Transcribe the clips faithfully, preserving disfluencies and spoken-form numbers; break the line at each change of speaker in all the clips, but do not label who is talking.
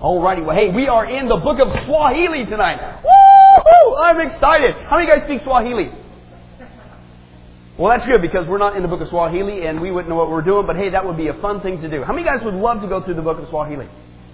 Alrighty, well, hey, we are in the book of Swahili tonight. Woo! I'm excited. How many guys speak Swahili? Well, that's good because we're not in the book of Swahili and we wouldn't know what we're doing, but hey, that would be a fun thing to do. How many guys would love to go through the book of Swahili?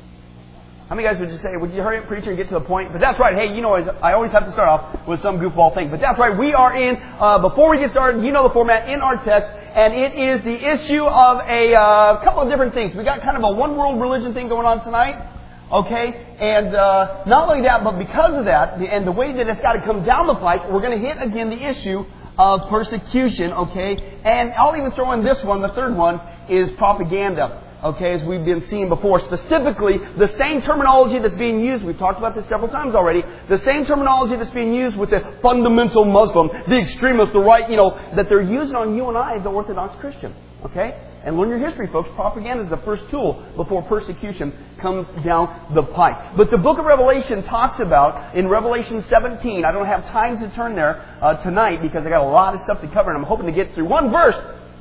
How many guys would just say, would you hurry up, preacher, and get to the point? But that's right. Hey, you know, I always have to start off with some goofball thing. But that's right. We are in, uh, before we get started, you know the format, in our text. And it is the issue of a uh, couple of different things. We got kind of a one world religion thing going on tonight. Okay? And uh, not only that, but because of that, and the way that it's got to come down the pike, we're going to hit again the issue of persecution. Okay? And I'll even throw in this one, the third one, is propaganda. Okay, as we've been seeing before, specifically the same terminology that's being used, we've talked about this several times already, the same terminology that's being used with the fundamental Muslim, the extremist, the right, you know, that they're using on you and I, the Orthodox Christian. Okay? And learn your history, folks. Propaganda is the first tool before persecution comes down the pike. But the book of Revelation talks about, in Revelation seventeen, I don't have time to turn there uh, tonight because I got a lot of stuff to cover and I'm hoping to get through one verse.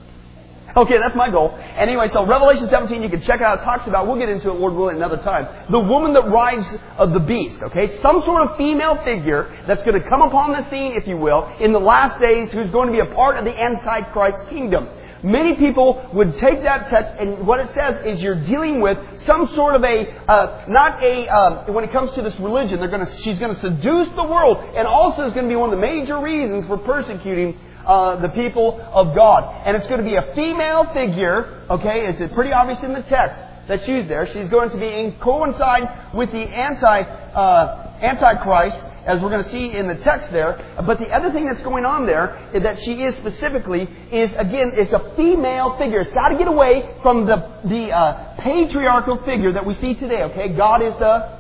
Okay, that's my goal. Anyway, so Revelation seventeen, you can check out. It talks about, we'll get into it, Lord willing, another time. The woman that rides of the beast, okay? Some sort of female figure that's going to come upon the scene, if you will, in the last days, who's going to be a part of the Antichrist kingdom. Many people would take that text, and what it says is you're dealing with some sort of a, uh, not a, uh, when it comes to this religion, they're going to, she's going to seduce the world, and also is going to be one of the major reasons for persecuting Uh, the people of God. And it's going to be a female figure, okay, it's pretty obvious in the text that's used there. She's going to be in coincide with the anti, uh, Antichrist, as we're going to see in the text there. But the other thing that's going on there, is that she is specifically, is again, it's a female figure. It's got to get away from the, the uh, patriarchal figure that we see today, okay? God is the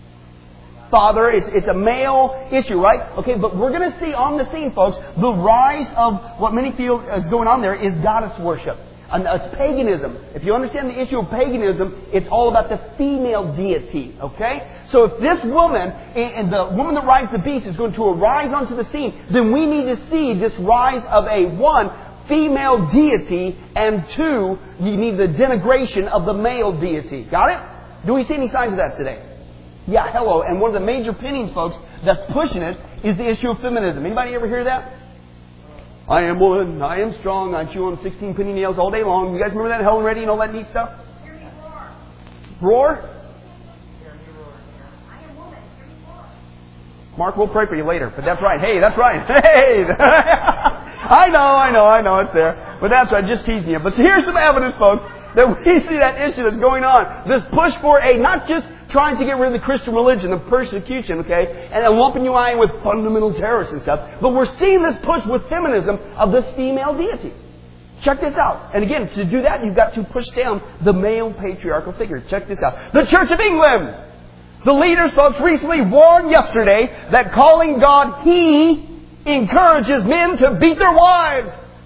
Father, it's, it's a male issue, right? Okay, but we're going to see on the scene, folks, the rise of what many feel is going on there is goddess worship. And it's paganism. If you understand the issue of paganism, it's all about the female deity, okay? So if this woman, and the woman that rides the beast is going to arise onto the scene, then we need to see this rise of a, one, female deity, and two, you need the denigration of the male deity. Got it? Do we see any signs of that today? Yeah, hello. And one of the major opinions, folks, that's pushing it is the issue of feminism. Anybody ever hear that? I am woman, I am strong, I chew on sixteen penny nails all day long. You guys remember that? Helen Reddy and all that neat stuff? Hear me roar. Roar? Hear me roar. I am woman, hear me roar. Mark, we'll pray for you later. But that's right. Hey, that's right. Hey! I know, I know, I know it's there. But that's right, just teasing you. But here's some evidence, folks, that we see that issue that's going on. This push for a, not just trying to get rid of the Christian religion, the persecution, okay, and lumping you in with fundamental terrorists and stuff. But we're seeing this push with feminism of this female deity. Check this out. And again, to do that, you've got to push down the male patriarchal figure. Check this out. The Church of England. The leaders, folks, recently warned yesterday that calling God He encourages men to beat their wives.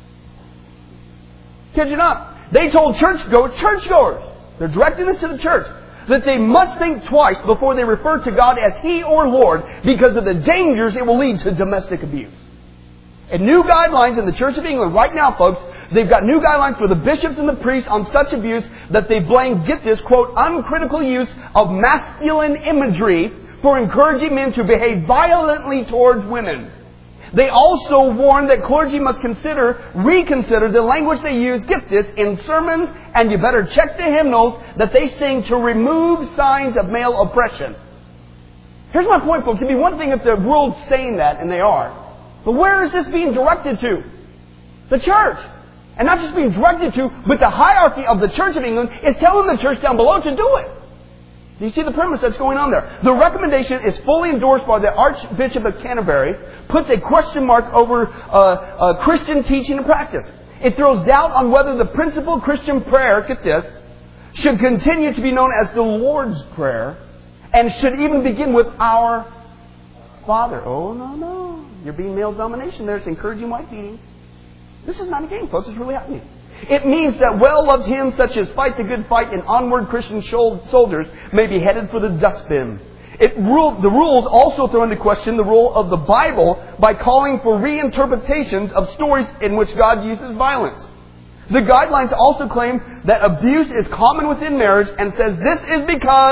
Kid you not. They told churchgoers, churchgoers, they're directing this to the church, that they must think twice before they refer to God as He or Lord because of the dangers it will lead to domestic abuse. And new guidelines in the Church of England right now, folks, they've got new guidelines for the bishops and the priests on such abuse that they blame, get this, quote, uncritical use of masculine imagery for encouraging men to behave violently towards women. They also warn that clergy must consider, reconsider the language they use, get this, in sermons, and you better check the hymnals that they sing to remove signs of male oppression. Here's my point, folks. It'd be one thing if the world's saying that, and they are. But where is this being directed to? The church. And not just being directed to, but the hierarchy of the Church of England is telling the church down below to do it. Do you see the premise that's going on there? The recommendation is fully endorsed by the Archbishop of Canterbury, puts a question mark over uh, uh, Christian teaching and practice. It throws doubt on whether the principal Christian prayer, get this, should continue to be known as the Lord's Prayer, and should even begin with Our Father. Oh, no, no. You're being male domination there. It's encouraging wife beating. This is not a game, folks. It's really happening. It means that well-loved hymns such as Fight the Good Fight and Onward Christian Soldiers may be headed for the dustbin. It rule, the rules also throw into question the role of the Bible by calling for reinterpretations of stories in which God uses violence. The guidelines also claim that abuse is common within marriage and says this is because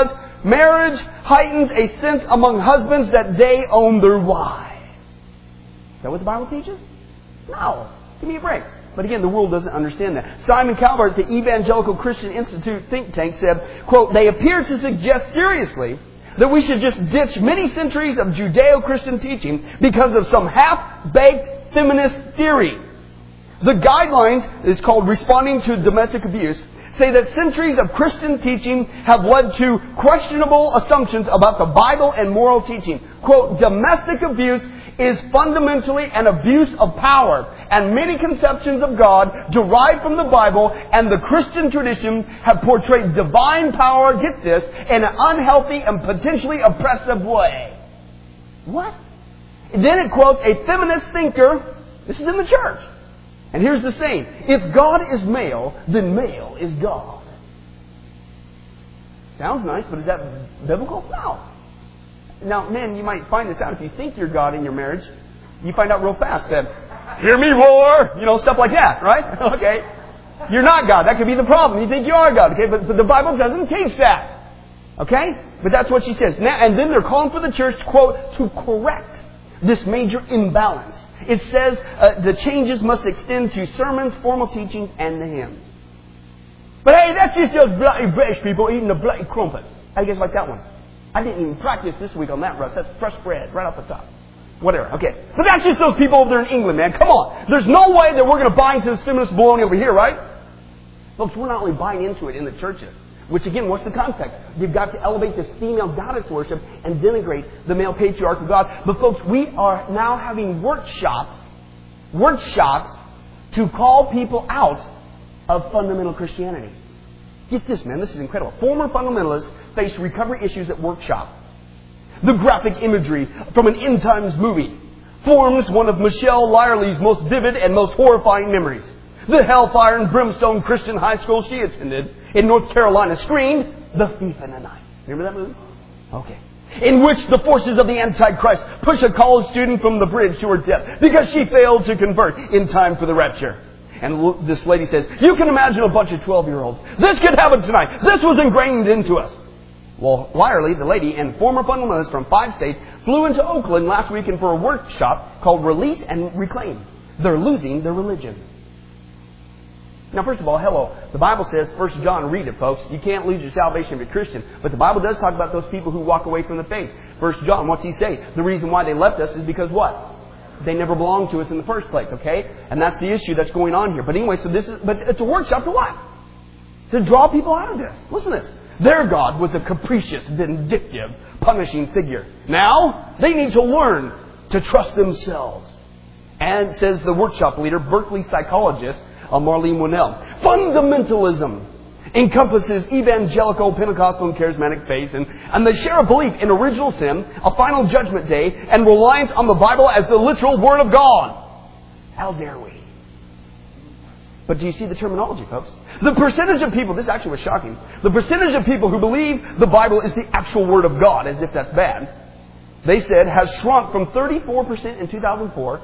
Marriage heightens a sense among husbands that they own their wives. Is that what the Bible teaches? No. Give me a break. But again, the world doesn't understand that. Simon Calvert, the Evangelical Christian Institute think tank, said, quote, "They appear to suggest seriously that we should just ditch many centuries of Judeo-Christian teaching because of some half-baked feminist theory. The guidelines, is called Responding to Domestic Abuse, say that centuries of Christian teaching have led to questionable assumptions about the Bible and moral teaching. Quote, domestic abuse is fundamentally an abuse of power, and many conceptions of God derived from the Bible and the Christian tradition have portrayed divine power, get this, in an unhealthy and potentially oppressive way." What? Then it quotes a feminist thinker. This is in the church. And here's the saying: if God is male, then male is God. Sounds nice, but is that biblical? No. Now, men, you might find this out. If you think you're God in your marriage, you find out real fast that, hear me roar, you know, stuff like that, right? Okay. You're not God. That could be the problem. You think you are God, okay? But, but the Bible doesn't teach that. Okay? But that's what she says. Now, and then they're calling for the church, quote, to correct this major imbalance. It says uh, the changes must extend to sermons, formal teaching, and the hymns. But hey, that's just those bloody British people eating the bloody crumpets. How do you guys like that one? I didn't even practice this week on that, Russ. That's fresh bread right off the top. Whatever. Okay. But that's just those people over there in England, man. Come on. There's no way that we're going to buy into this feminist baloney over here, right? Folks, we're not only buying into it in the churches. Which again, what's the context? You've got to elevate this female goddess worship and denigrate the male patriarch of God. But folks, we are now having workshops, workshops to call people out of fundamental Christianity. Get this, man. This is incredible. Former fundamentalists face recovery issues at workshop. The graphic imagery from an end times movie forms one of Michelle Lyerly's most vivid and most horrifying memories. The hellfire and brimstone Christian high school she attended in North Carolina screened The Thief in the Night. Remember that movie? Okay. In which the forces of the Antichrist push a college student from the bridge to her death because she failed to convert in time for the rapture. And this lady says, you can imagine a bunch of twelve-year-olds. This could happen tonight. This was ingrained into us. Well, Lyerly, the lady, and former fundamentalist from five states, flew into Oakland last weekend for a workshop called Release and Reclaim. They're losing their religion. Now, first of all, hello. The Bible says, First John, read it, folks. You can't lose your salvation if you're Christian. But the Bible does talk about those people who walk away from the faith. First John, what's he say? The reason why they left us is because what? They never belonged to us in the first place, okay? And that's the issue that's going on here. But anyway, so this is, but it's a workshop to what? To draw people out of this. Listen to this. Their God was a capricious, vindictive, punishing figure. Now, they need to learn to trust themselves. And says the workshop leader, Berkeley psychologist, uh, Marlene Winnell. Fundamentalism encompasses evangelical, Pentecostal, and charismatic faith, and, and they share a belief in original sin, a final judgment day, and reliance on the Bible as the literal Word of God. How dare we? But do you see the terminology, folks? The percentage of people, this actually was shocking, the percentage of people who believe the Bible is the actual Word of God, as if that's bad, they said has shrunk from thirty-four percent in two thousand four.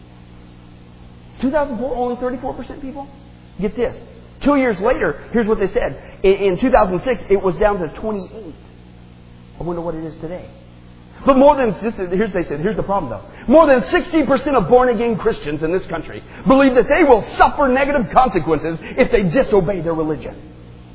two thousand four, only thirty-four percent people? Get this. Two years later, here's what they said. In, in two thousand six, it was down to twenty-eight. I wonder what it is today. But more than, here's they said, here's the problem though. More than sixty percent of born-again Christians in this country believe that they will suffer negative consequences if they disobey their religion.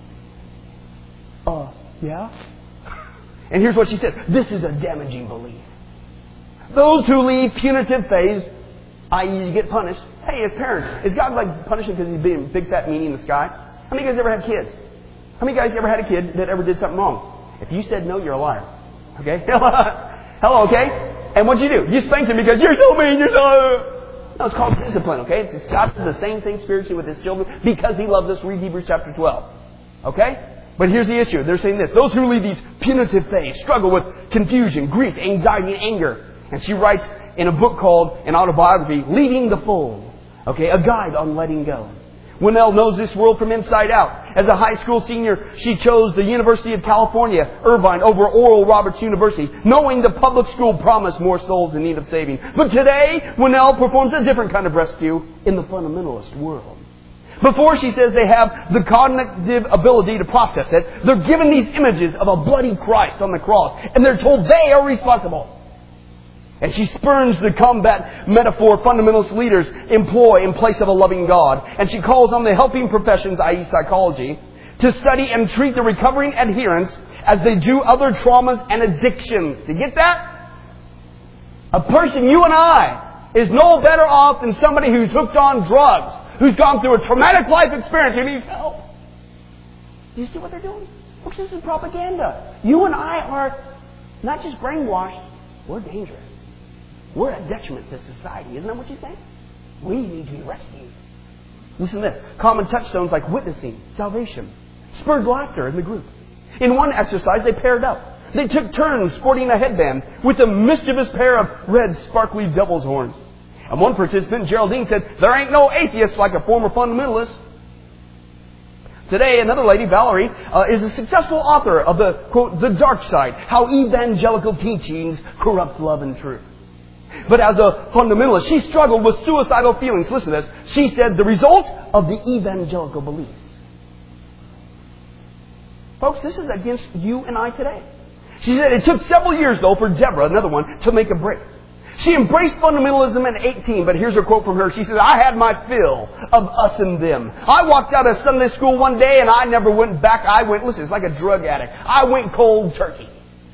Uh, yeah? And here's what she said. This is a damaging belief. Those who leave punitive phase, that is you get punished. Hey, as parents, is God like punishing because he's being big fat meanie in the sky? How many of you guys ever had kids? How many of you guys ever had a kid that ever did something wrong? If you said no, you're a liar. Okay? Hello, okay? And what'd you do? You spanked him because you're so mean, you're so... No, it's called discipline, okay? It's God does the same thing spiritually with his children because he loves us. Read Hebrews chapter twelve. Okay? But here's the issue. They're saying this. Those who lead these punitive faiths struggle with confusion, grief, anxiety, and anger. And she writes in a book called an autobiography, Leaving the Fold. Okay, a guide on letting go. Winnell knows this world from inside out. As a high school senior, she chose the University of California, Irvine, over Oral Roberts University, knowing the public school promised more souls in need of saving. But today, Winnell performs a different kind of rescue in the fundamentalist world. Before, she says, they have the cognitive ability to process it, they're given these images of a bloody Christ on the cross, and they're told they are responsible. And she spurns the combat metaphor fundamentalist leaders employ in place of a loving God. And she calls on the helping professions, that is psychology, to study and treat the recovering adherents as they do other traumas and addictions. Do you get that? A person, you and I, is no better off than somebody who's hooked on drugs, who's gone through a traumatic life experience, who needs help. Do you see what they're doing? Folks, this is propaganda. You and I are not just brainwashed, we're dangerous. We're a detriment to society. Isn't that what you're saying? We need to be rescued. Listen to this. Common touchstones like witnessing, salvation, spurred laughter in the group. In one exercise, they paired up. They took turns sporting a headband with a mischievous pair of red, sparkly devil's horns. And one participant, Geraldine, said, there ain't no atheist like a former fundamentalist. Today, another lady, Valerie, uh, is a successful author of the, quote, The Dark Side, How Evangelical Teachings Corrupt Love and Truth. But as a fundamentalist, she struggled with suicidal feelings. Listen to this. She said, the result of the evangelical beliefs. Folks, this is against you and I today. She said it took several years, though, for Deborah, another one, to make a break. She embraced fundamentalism at eighteen, but here's her quote from her. She said, I had my fill of us and them. I walked out of Sunday school one day and I never went back. I went, listen, it's like a drug addict. I went cold turkey.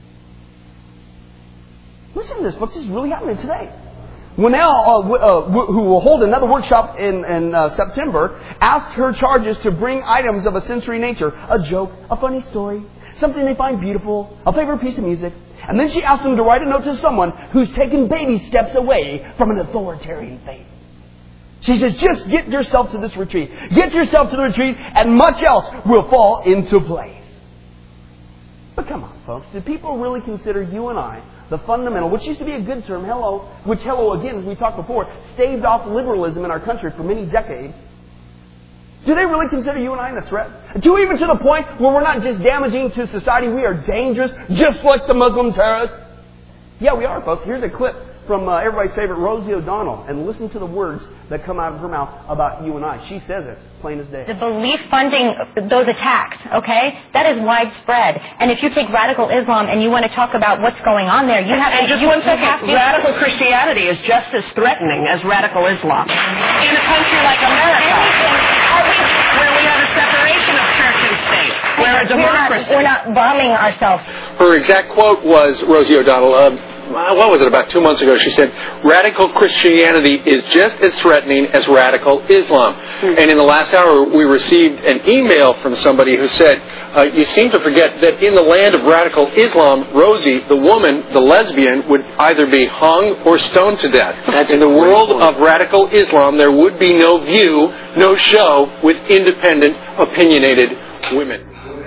Listen to this, folks. This is really happening today. Winnell, uh, w- uh, w- who will hold another workshop in, in uh, September, asked her charges to bring items of a sensory nature. A joke, a funny story, something they find beautiful, a favorite piece of music. And then she asked them to write a note to someone who's taken baby steps away from an authoritarian faith. She says, just get yourself to this retreat. Get yourself to the retreat and much else will fall into place. But come on, folks. Do people really consider you and I the fundamental, which used to be a good term, hello, which, hello, again, as we talked before, staved off liberalism in our country for many decades. Do they really consider you and I a threat? To even to the point where we're not just damaging to society, we are dangerous, just like the Muslim terrorists? Yeah, we are, folks. Here's a clip from uh, everybody's favorite Rosie O'Donnell, and listen to the words that come out of her mouth about you and I. She says it, plain as day.
The belief funding those attacks, okay, that is widespread. And if you take radical Islam and you want to talk about what's going on there, you have
and
to...
just one second, radical Christianity is just as threatening as radical Islam. In a country like America, where we have a separation of church and state, where a democracy...
We're not, we're not bombing ourselves.
Her exact quote was, Rosie O'Donnell, uh, what was it, about two months ago, she said, radical Christianity is just as threatening as radical Islam. Mm-hmm. And in the last hour, we received an email from somebody who said, uh, you seem to forget that in the land of radical Islam, Rosie, the woman, the lesbian, would either be hung or stoned to death. That's in the world of radical Islam, there would be no view, no show with independent, opinionated women.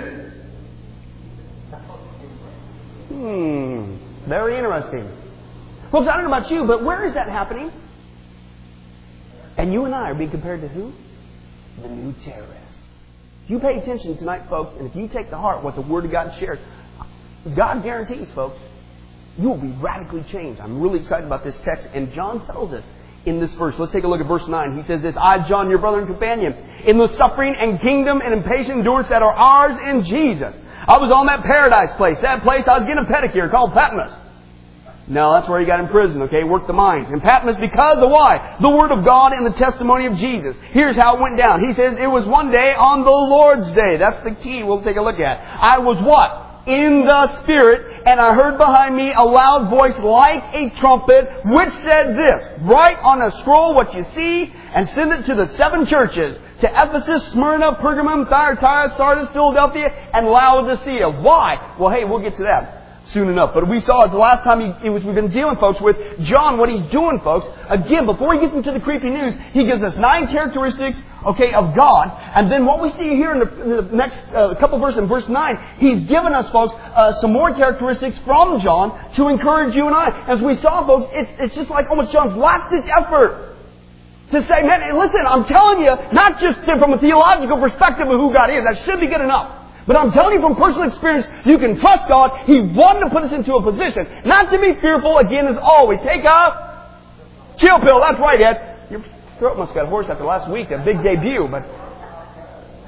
Hmm. Very interesting. Folks, I don't know about you, but where is that happening? And you and I are being compared to who? The new terrorists. You pay attention tonight, folks, and if you take to heart what the Word of God shares, God guarantees, folks, you will be radically changed. I'm really excited about this text, and John tells us in this verse. Let's take a look at verse nine. He says this, I, John, your brother and companion, in the suffering and kingdom and impatient endurance that are ours in Jesus. I was on that paradise place, that place I was getting a pedicure called Patmos. No, that's where he got in prison, okay? Worked the mines. And Patmos because of why? The Word of God and the testimony of Jesus. Here's how it went down. He says, it was one day on the Lord's day. That's the key we'll take a look at. I was what? In the Spirit, and I heard behind me a loud voice like a trumpet, which said this, write on a scroll what you see, and send it to the seven churches, to Ephesus, Smyrna, Pergamum, Thyatira, Sardis, Philadelphia, and Laodicea. Why? Well, hey, we'll get to that soon enough. But we saw it the last time he, it was, we've been dealing, folks, with John, what he's doing, folks. Again, before he gets into the creepy news, he gives us nine characteristics, okay, of God. And then what we see here in the, in the next uh, couple verses, in verse nine, he's given us, folks, uh, some more characteristics from John to encourage you and I. As we saw, folks, it's, it's just like almost John's last-ditch effort to say, man, hey, listen, I'm telling you, not just from a theological perspective of who God is, that should be good enough. But I'm telling you from personal experience, you can trust God. He wanted to put us into a position not to be fearful, again, as always. Take a chill pill. That's right, Ed. Your throat must have got hoarse after last week, a big debut. But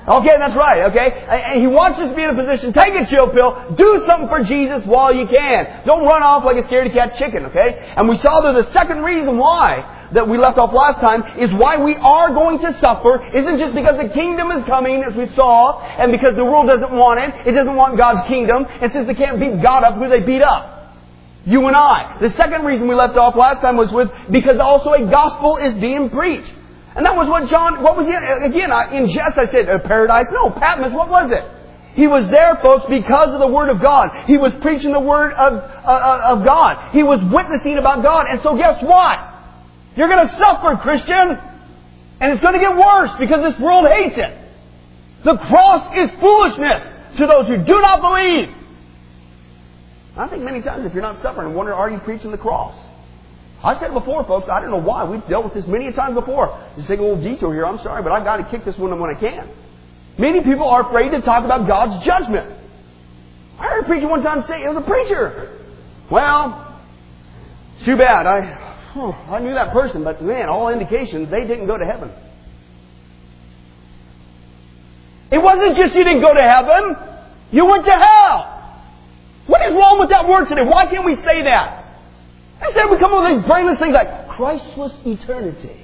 Okay, that's right, okay? And he wants us to be in a position, take a chill pill, do something for Jesus while you can. Don't run off like a scaredy cat chicken, okay? And we saw that the second reason why that we left off last time is why we are going to suffer isn't just because the kingdom is coming, as we saw, and because the world doesn't want it. It doesn't want God's kingdom. And since they can't beat God up, who they beat up? You and I. The second reason we left off last time was with because also a gospel is being preached. And that was what John, what was he, again, in jest I said, uh, paradise? No, Patmos, what was it? He was there, folks, because of the Word of God. He was preaching the Word of, uh, of God. He was witnessing about God. And so guess what? You're going to suffer, Christian. And it's going to get worse because this world hates it. The cross is foolishness to those who do not believe. I think many times if you're not suffering, I wonder, are you preaching the cross? I've said it before, folks. I don't know why. We've dealt with this many times before. Just take a little detour here. I'm sorry, but I've got to kick this one when I can. Many people are afraid to talk about God's judgment. I heard a preacher one time say, it was a preacher. Well, it's too bad. I, oh, I knew that person, but man, all indications, they didn't go to heaven. It wasn't just you didn't go to heaven. You went to hell. What is wrong with that word today? Why can't we say that? Instead we come up with these brainless things like Christless eternity.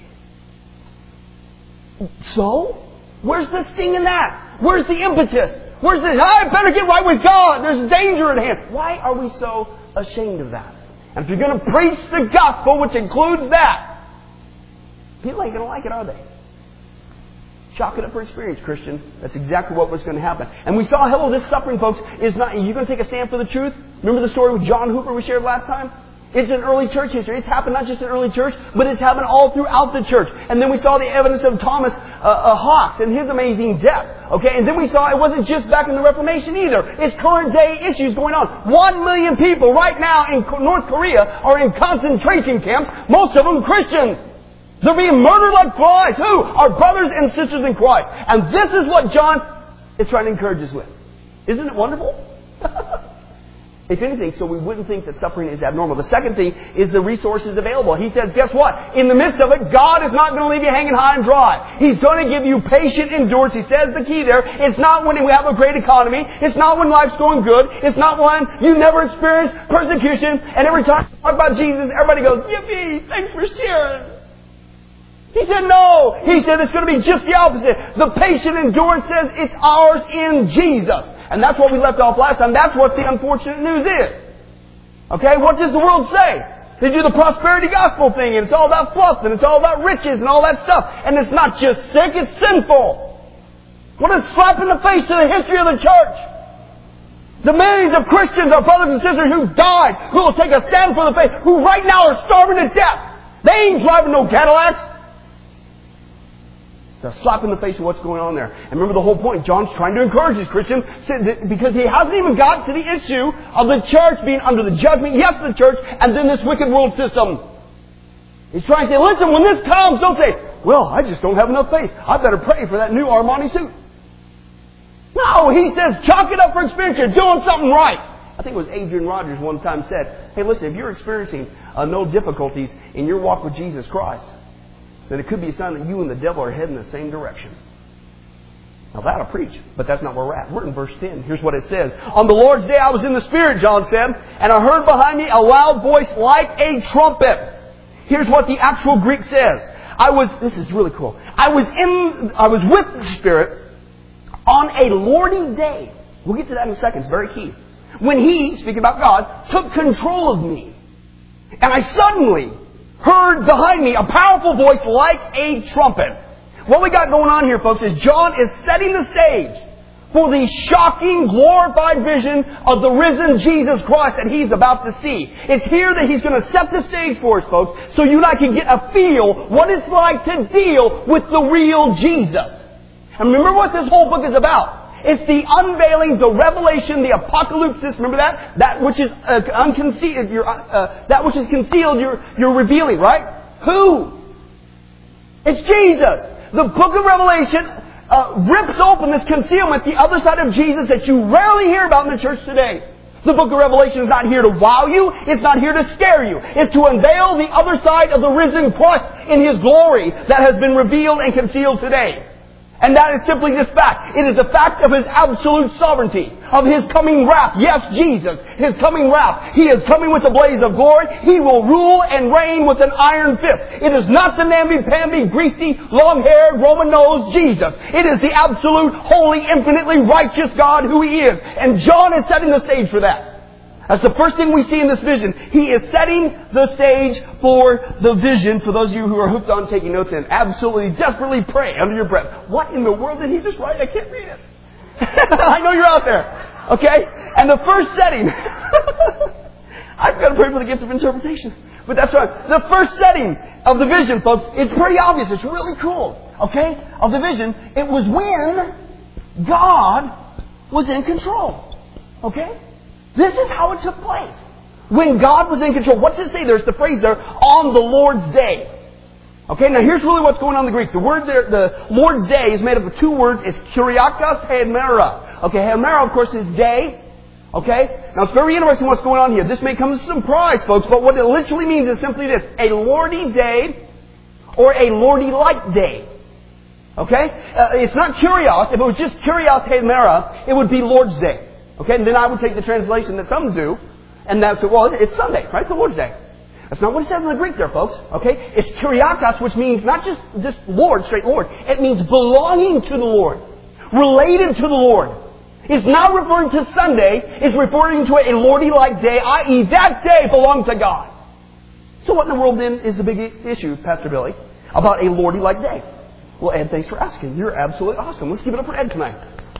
So? Where's the sting in that? Where's the impetus? Where's the, I better get right with God. There's danger at hand. Why are we so ashamed of that? And if you're going to preach the gospel, which includes that, people ain't going to like it, are they? Chalk it up for experience, Christian. That's exactly what was going to happen. And we saw, hello, this suffering, folks, is not, you're going to take a stand for the truth? Remember the story with John Hooper we shared last time? It's in early church history. It's happened not just in early church, but it's happened all throughout the church. And then we saw the evidence of Thomas uh, uh, Hawks and his amazing death. Okay, and then we saw it wasn't just back in the Reformation either. It's current day issues going on. One million people right now in North Korea are in concentration camps, most of them Christians. They're being murdered like flies. Who? Our brothers and sisters in Christ. And this is what John is trying to encourage us with. Isn't it wonderful? If anything, so we wouldn't think that suffering is abnormal. The second thing is the resources available. He says, guess what? In the midst of it, God is not going to leave you hanging high and dry. He's going to give you patient endurance. He says the key there. It's not when we have a great economy. It's not when life's going good. It's not when you never experience persecution. And every time you talk about Jesus, everybody goes, yippee, thanks for sharing. He said no. He said it's going to be just the opposite. The patient endurance says it's ours in Jesus. And that's what we left off last time. That's what the unfortunate news is. Okay, what does the world say? They do the prosperity gospel thing, and it's all about fluff, and it's all about riches, and all that stuff. And it's not just sick, it's sinful. What a slap in the face to the history of the church. The millions of Christians, our brothers and sisters who died, who will take a stand for the faith, who right now are starving to death. They ain't driving no Cadillacs. A slap in the face of what's going on there. And remember the whole point. John's trying to encourage his Christian because he hasn't even got to the issue of the church being under the judgment, yes, the church, and then this wicked world system. He's trying to say, listen, when this comes, don't say, well, I just don't have enough faith. I better pray for that new Armani suit. No, he says, chalk it up for experience. You're doing something right. I think it was Adrian Rogers one time said, hey, listen, if you're experiencing uh, no difficulties in your walk with Jesus Christ, then it could be a sign that you and the devil are heading the same direction. Now that'll preach, but that's not where we're at. We're in verse ten. Here's what it says. On the Lord's day I was in the Spirit, John said, and I heard behind me a loud voice like a trumpet. Here's what the actual Greek says. I was, this is really cool. I was in, I was with the Spirit on a Lordly day. We'll get to that in a second. It's very key. When He, speaking about God, took control of me. And I suddenly heard behind me a powerful voice like a trumpet. What we got going on here, folks, is John is setting the stage for the shocking, glorified vision of the risen Jesus Christ that he's about to see. It's here that he's going to set the stage for us, folks, so you and I can get a feel what it's like to deal with the real Jesus. And remember what this whole book is about. It's the unveiling, the revelation, the apocalypse. Remember that? That which is uh, unconcealed, you're, uh, that which is concealed, you're, you're revealing, right? Who? It's Jesus. The book of Revelation uh, rips open this concealment, the other side of Jesus that you rarely hear about in the church today. The book of Revelation is not here to wow you. It's not here to scare you. It's to unveil the other side of the risen Christ in His glory that has been revealed and concealed today. And that is simply this fact. It is the fact of His absolute sovereignty, of His coming wrath. Yes, Jesus, His coming wrath. He is coming with a blaze of glory. He will rule and reign with an iron fist. It is not the namby-pamby, greasy, long-haired, Roman nosed Jesus. It is the absolute, holy, infinitely righteous God who He is. And John is setting the stage for that. That's the first thing we see in this vision. He is setting the stage for the vision. For those of you who are hooked on taking notes and absolutely desperately pray under your breath. What in the world did he just write? I can't read it. I know you're out there. Okay? And the first setting... I've got to pray for the gift of interpretation. But that's right. The first setting of the vision, folks, it's pretty obvious. It's really cool. Okay? Of the vision, it was when God was in control. Okay? This is how it took place. When God was in control. What's it say? There's the phrase there, on the Lord's day. Okay, now here's really what's going on in the Greek. The word there, the Lord's day is made up of two words. It's Kyriakos Hemera. Okay, Hemera, of course, is day. Okay? Now it's very interesting what's going on here. This may come as a surprise, folks, but what it literally means is simply this. A Lordy day or a Lordy-like day. Okay? Uh, it's not Kyrios. If it was just Kyrios Hemera, it would be Lord's day. Okay, and then I would take the translation that some do, and that's, well, it's Sunday, right? It's the Lord's Day. That's not what it says in the Greek there, folks. Okay? It's Kyriakos, which means not just, just Lord, straight Lord. It means belonging to the Lord. Related to the Lord. It's not referring to Sunday. It's referring to a Lordy-like day, that is that day belongs to God. So what in the world then is the big issue, Pastor Billy, about a Lordy-like day? Well, Ed, thanks for asking. You're absolutely awesome. Let's give it up for Ed tonight.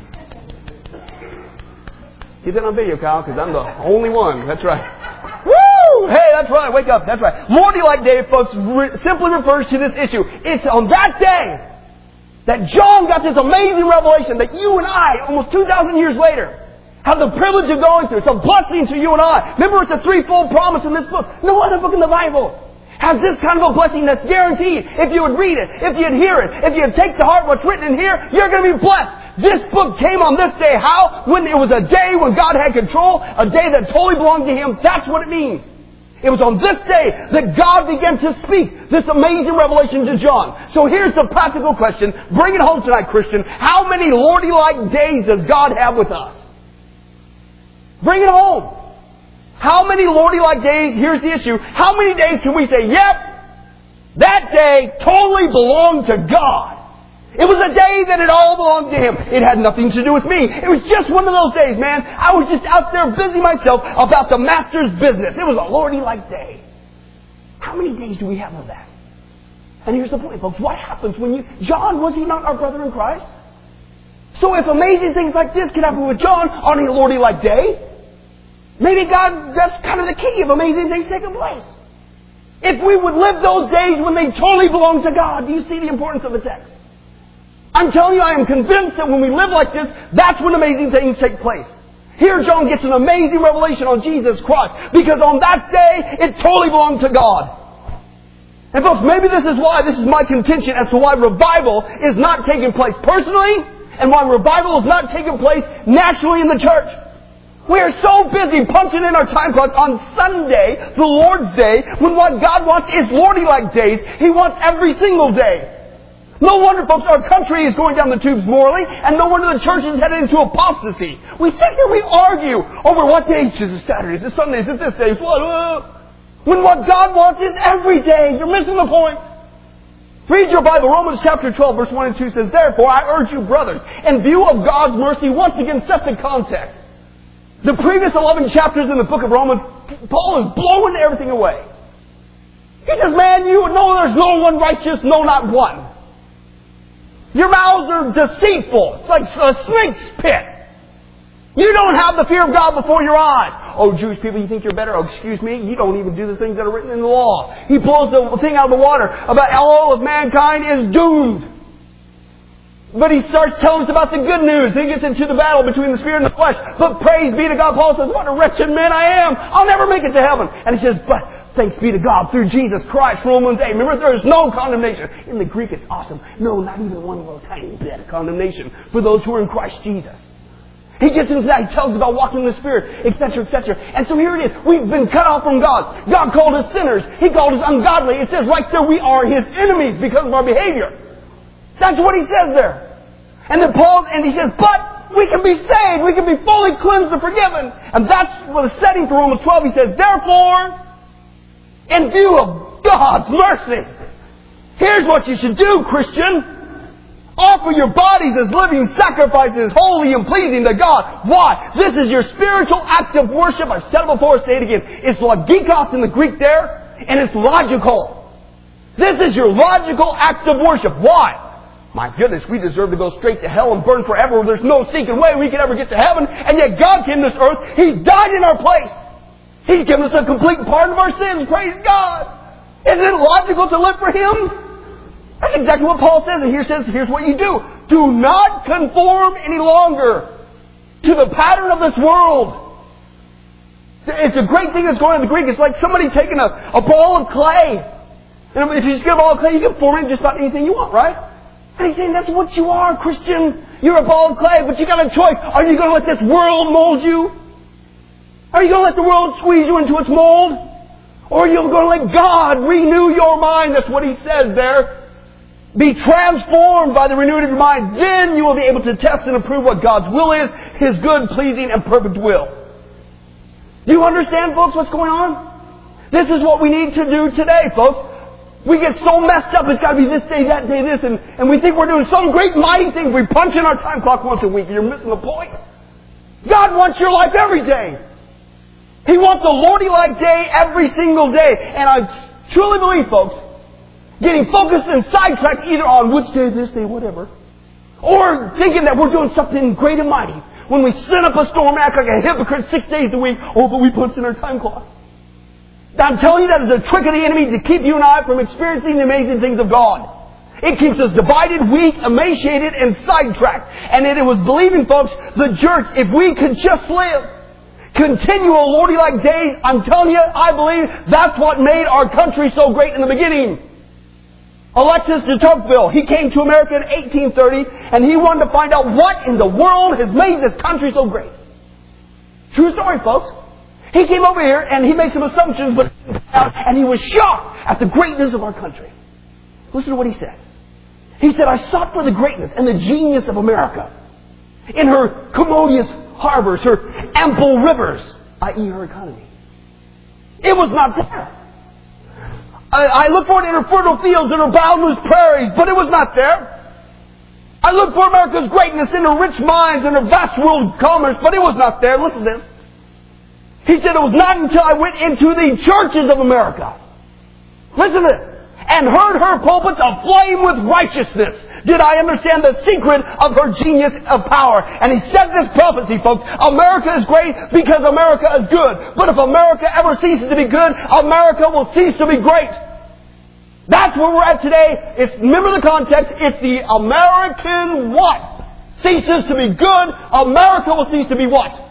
Get that on video, Kyle, because I'm the only one. That's right. Woo! Hey, that's right. Wake up. That's right. Lordy-like day, folks, re- simply refers to this issue. It's on that day that John got this amazing revelation that you and I, almost two thousand years later, have the privilege of going through. It's a blessing to you and I. Remember, it's a threefold promise in this book. No other book in the Bible has this kind of a blessing that's guaranteed. If you would read it, if you'd hear it, if you'd take to heart what's written in here, you're going to be blessed. This book came on this day. How? When it was a day when God had control, a day that totally belonged to Him. That's what it means. It was on this day that God began to speak this amazing revelation to John. So here's the practical question. Bring it home tonight, Christian. How many Lordy-like days does God have with us? Bring it home. How many Lordy-like days? Here's the issue. How many days can we say, yep, that day totally belonged to God? It was a day that it all belonged to Him. It had nothing to do with me. It was just one of those days, man. I was just out there busy myself about the Master's business. It was a Lordy-like day. How many days do we have of that? And here's the point, folks. What happens when you... John, was he not our brother in Christ? So if amazing things like this can happen with John on a Lordy-like day, maybe God, that's kind of the key of amazing things taking place. If we would live those days when they totally belong to God, do you see the importance of the text? I'm telling you, I am convinced that when we live like this, that's when amazing things take place. Here John gets an amazing revelation on Jesus Christ, because on that day, it totally belonged to God. And folks, maybe this is why, this is my contention as to why revival is not taking place personally, and why revival is not taking place naturally in the church. We are so busy punching in our time clocks on Sunday, the Lord's Day, when what God wants is Lordy-like days. He wants every single day. No wonder, folks, our country is going down the tubes morally, and no wonder the church is headed into apostasy. We sit here, we argue over what day is it Saturday, is it Sunday, is it this day, when what God wants is every day. You're missing the point. Read your Bible. Romans chapter twelve, verse one and two says, therefore, I urge you, brothers, in view of God's mercy, once again set the context. The previous eleven chapters in the book of Romans, Paul is blowing everything away. He says, man, you know there's no one righteous, no, not one. Your mouths are deceitful. It's like a snake's pit. You don't have the fear of God before your eyes. Oh, Jewish people, you think you're better? Oh, excuse me, you don't even do the things that are written in the law. He blows the thing out of the water about all of mankind is doomed. But he starts telling us about the good news. He gets into the battle between the spirit and the flesh. But praise be to God. Paul says, what a wretched man I am. I'll never make it to heaven. And he says, but thanks be to God through Jesus Christ. Romans eight. Remember, there is no condemnation. In the Greek, it's awesome. No, not even one little tiny bit of condemnation for those who are in Christ Jesus. He gets into that. He tells us about walking in the Spirit, et cetera, et cetera. And so here it is. We've been cut off from God. God called us sinners. He called us ungodly. It says right there we are His enemies because of our behavior. That's what He says there. And then Paul, and he says, but we can be saved. We can be fully cleansed and forgiven. And that's what the setting for Romans twelve. He says, therefore, in view of God's mercy, here's what you should do, Christian. Offer your bodies as living sacrifices, holy and pleasing to God. Why? This is your spiritual act of worship. I've said it before, say it again. It's logikos in the Greek there, and it's logical. This is your logical act of worship. Why? My goodness, we deserve to go straight to hell and burn forever. There's no stinking way we could ever get to heaven. And yet God came to this earth. He died in our place. He's given us a complete pardon of our sins. Praise God. Isn't it logical to live for Him? That's exactly what Paul says. And here says, here's what you do. Do not conform any longer to the pattern of this world. It's a great thing that's going on in the Greek. It's like somebody taking a, a ball of clay. And if you just get a ball of clay, you can form it just about anything you want, right? And he's saying that's what you are, Christian. You're a ball of clay, but you got a choice. Are you going to let this world mold you? Are you going to let the world squeeze you into its mold? Or are you going to let God renew your mind? That's what he says there. Be transformed by the renewing of your mind. Then you will be able to test and approve what God's will is, His good, pleasing, and perfect will. Do you understand, folks, what's going on? This is what we need to do today, folks. We get so messed up, it's got to be this day, that day, this, and, and we think we're doing some great mighty thing. We punch in our time clock once a week, and you're missing the point. God wants your life every day. He wants a Lordy-like day every single day. And I truly believe, folks, getting focused and sidetracked either on which day, this day, whatever, or thinking that we're doing something great and mighty when we set up a storm and act like a hypocrite six days a week. Oh, but we punch in our time clock. I'm telling you, that is a trick of the enemy to keep you and I from experiencing the amazing things of God. It keeps us divided, weak, emaciated, and sidetracked. And it was believing, folks, the church, if we could just live continual Lordy-like days, I'm telling you, I believe that's what made our country so great in the beginning. Alexis de Tocqueville, he came to America in eighteen thirty, and he wanted to find out what in the world has made this country so great. True story, folks. He came over here and he made some assumptions, but and he was shocked at the greatness of our country. Listen to what he said. He said, I sought for the greatness and the genius of America in her commodious harbors, her ample rivers, that is her economy. It was not there. I, I looked for it in her fertile fields and her boundless prairies, but it was not there. I looked for America's greatness in her rich mines and her vast world commerce, but it was not there. Listen to this. He said, it was not until I went into the churches of America, listen to this, and heard her pulpits aflame with righteousness, did I understand the secret of her genius of power. And he said this prophecy, folks, America is great because America is good. But if America ever ceases to be good, America will cease to be great. That's where we're at today. It's, remember the context, it's the American what? Ceases to be good, America will cease to be what?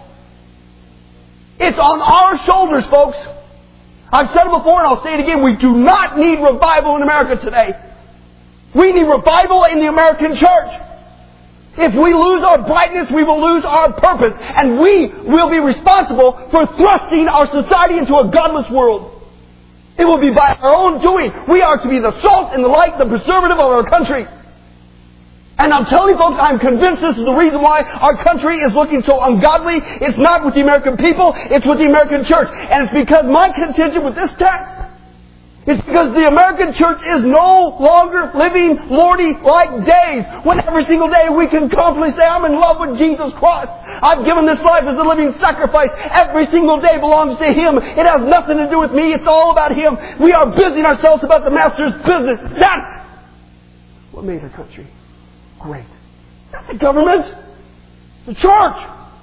It's on our shoulders, folks. I've said it before and I'll say it again. We do not need revival in America today. We need revival in the American church. If we lose our brightness, we will lose our purpose. And we will be responsible for thrusting our society into a godless world. It will be by our own doing. We are to be the salt and the light, the preservative of our country. And I'm telling you, folks, I'm convinced this is the reason why our country is looking so ungodly. It's not with the American people, it's with the American church. And it's because my contention with this text is because the American church is no longer living Lordy-like days when every single day we can confidently say, I'm in love with Jesus Christ. I've given this life as a living sacrifice. Every single day belongs to Him. It has nothing to do with me. It's all about Him. We are busying ourselves about the Master's business. That's what made our country great. Not the government. The church.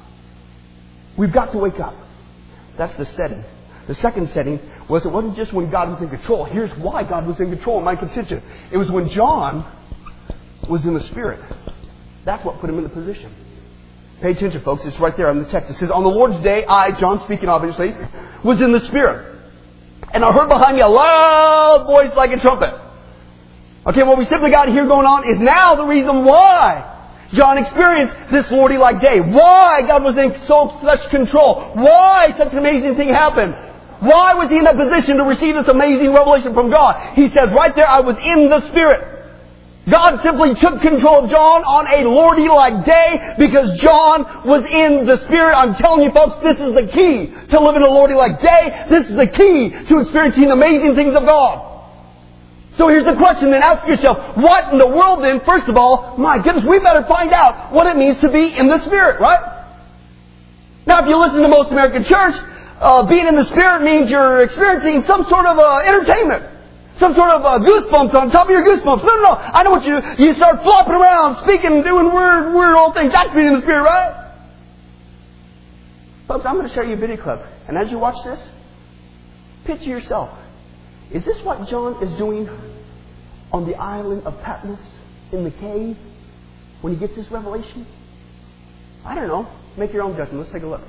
We've got to wake up. That's the setting. The second setting was it wasn't just when God was in control. Here's why God was in control in my contention. It was when John was in the Spirit. That's what put him in the position. Pay attention, folks. It's right there on the text. It says, on the Lord's day, I, John speaking obviously, was in the Spirit. And I heard behind me a loud voice like a trumpet. Okay, what we simply got here going on is now the reason why John experienced this Lordy-like day. Why God was in so such control. Why such an amazing thing happened. Why was he in that position to receive this amazing revelation from God? He says right there, I was in the Spirit. God simply took control of John on a Lordy-like day because John was in the Spirit. I'm telling you folks, this is the key to living a Lordy-like day. This is the key to experiencing the amazing things of God. So here's the question then. Ask yourself, what in the world then? First of all, my goodness, we better find out what it means to be in the Spirit, right? Now, if you listen to most American church, uh, being in the Spirit means you're experiencing some sort of uh, entertainment. Some sort of uh, goosebumps on top of your goosebumps. No, no, no. I know what you do. You start flopping around, speaking, and doing weird, weird old things. That's being in the Spirit, right? Folks, I'm going to show you a video clip. And as you watch this, picture yourself. Is this what John is doing on the island of Patmos in the cave when he gets this revelation? I don't know. Make your own judgment. Let's take a look.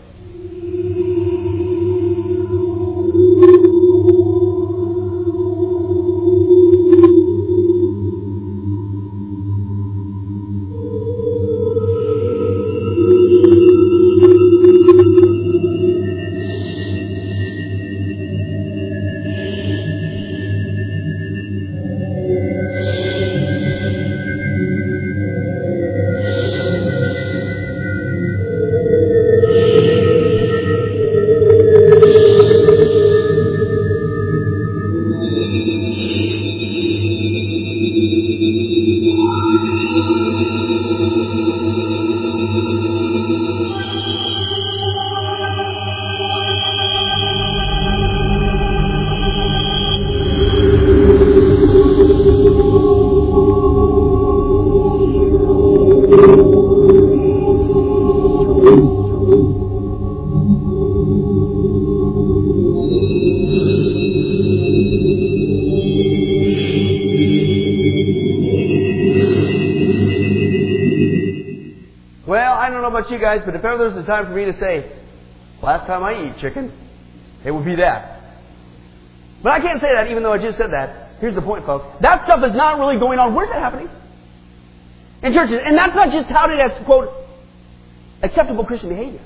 You guys, but if ever there's a time for me to say, last time I eat chicken, it would be that. But I can't say that even though I just said that. Here's the point, folks. That stuff is not really going on. Where's that happening? In churches. And that's not just touted as, quote, acceptable Christian behavior.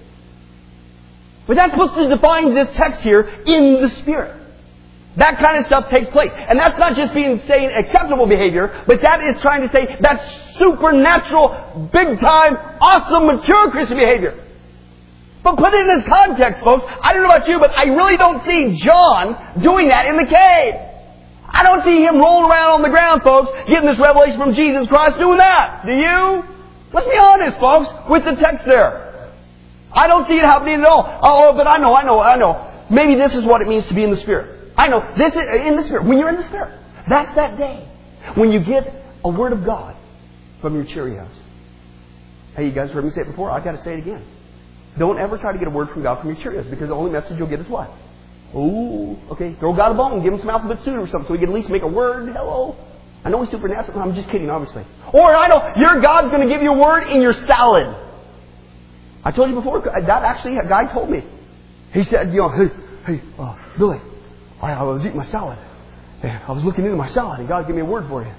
But that's supposed to define this text here in the Spirit. That kind of stuff takes place. And that's not just being saying acceptable behavior, but that is trying to say that's supernatural, big-time, awesome, mature Christian behavior. But put it in this context, folks. I don't know about you, but I really don't see John doing that in the cave. I don't see him rolling around on the ground, folks, getting this revelation from Jesus Christ doing that. Do you? Let's be honest, folks, with the text there. I don't see it happening at all. Oh, but I know, I know, I know. Maybe this is what it means to be in the Spirit. I know, this is in the Spirit. When you're in the Spirit, that's that day when you get a word of God from your Cheerios. Hey, you guys heard me say it before. I've got to say it again. Don't ever try to get a word from God from your Cheerios, because the only message you'll get is what? Ooh, okay. Throw God a bone, give him some alphabet soup or something so we can at least make a word. Hello. I know he's supernatural. I'm just kidding, obviously. Or I know your God's going to give you a word in your salad. I told you before, that actually a guy told me. He said, you know, hey, hey, uh, Billy, I, I was eating my salad. And I was looking into my salad, and God gave me a word for you.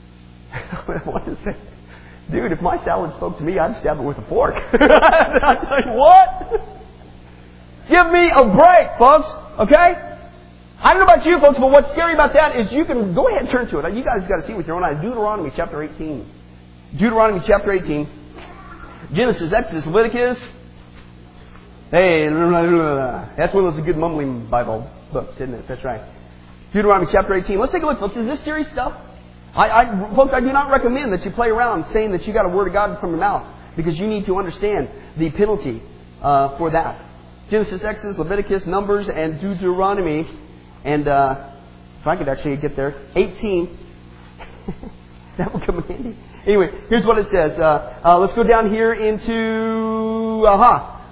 I wanted to say, dude, if my salad spoke to me, I'd stab it with a fork. I'd say, what? Give me a break, folks. Okay? I don't know about you, folks, but what's scary about that is you can go ahead and turn to it. You guys got to see it with your own eyes. Deuteronomy chapter eighteen. Deuteronomy chapter eighteen. Genesis, Exodus, Leviticus. Hey, that's one of those good mumbling Bible books, isn't it? That's right. Deuteronomy chapter eighteen. Let's take a look, folks. Is this serious stuff? I, I, folks, I do not recommend that you play around saying that you got a word of God from your mouth, because you need to understand the penalty uh, for that. Genesis, Exodus, Leviticus, Numbers, and Deuteronomy. And uh, if I could actually get there, eighteen. That would come in handy. Anyway, here's what it says. Uh, uh, let's go down here into... Aha.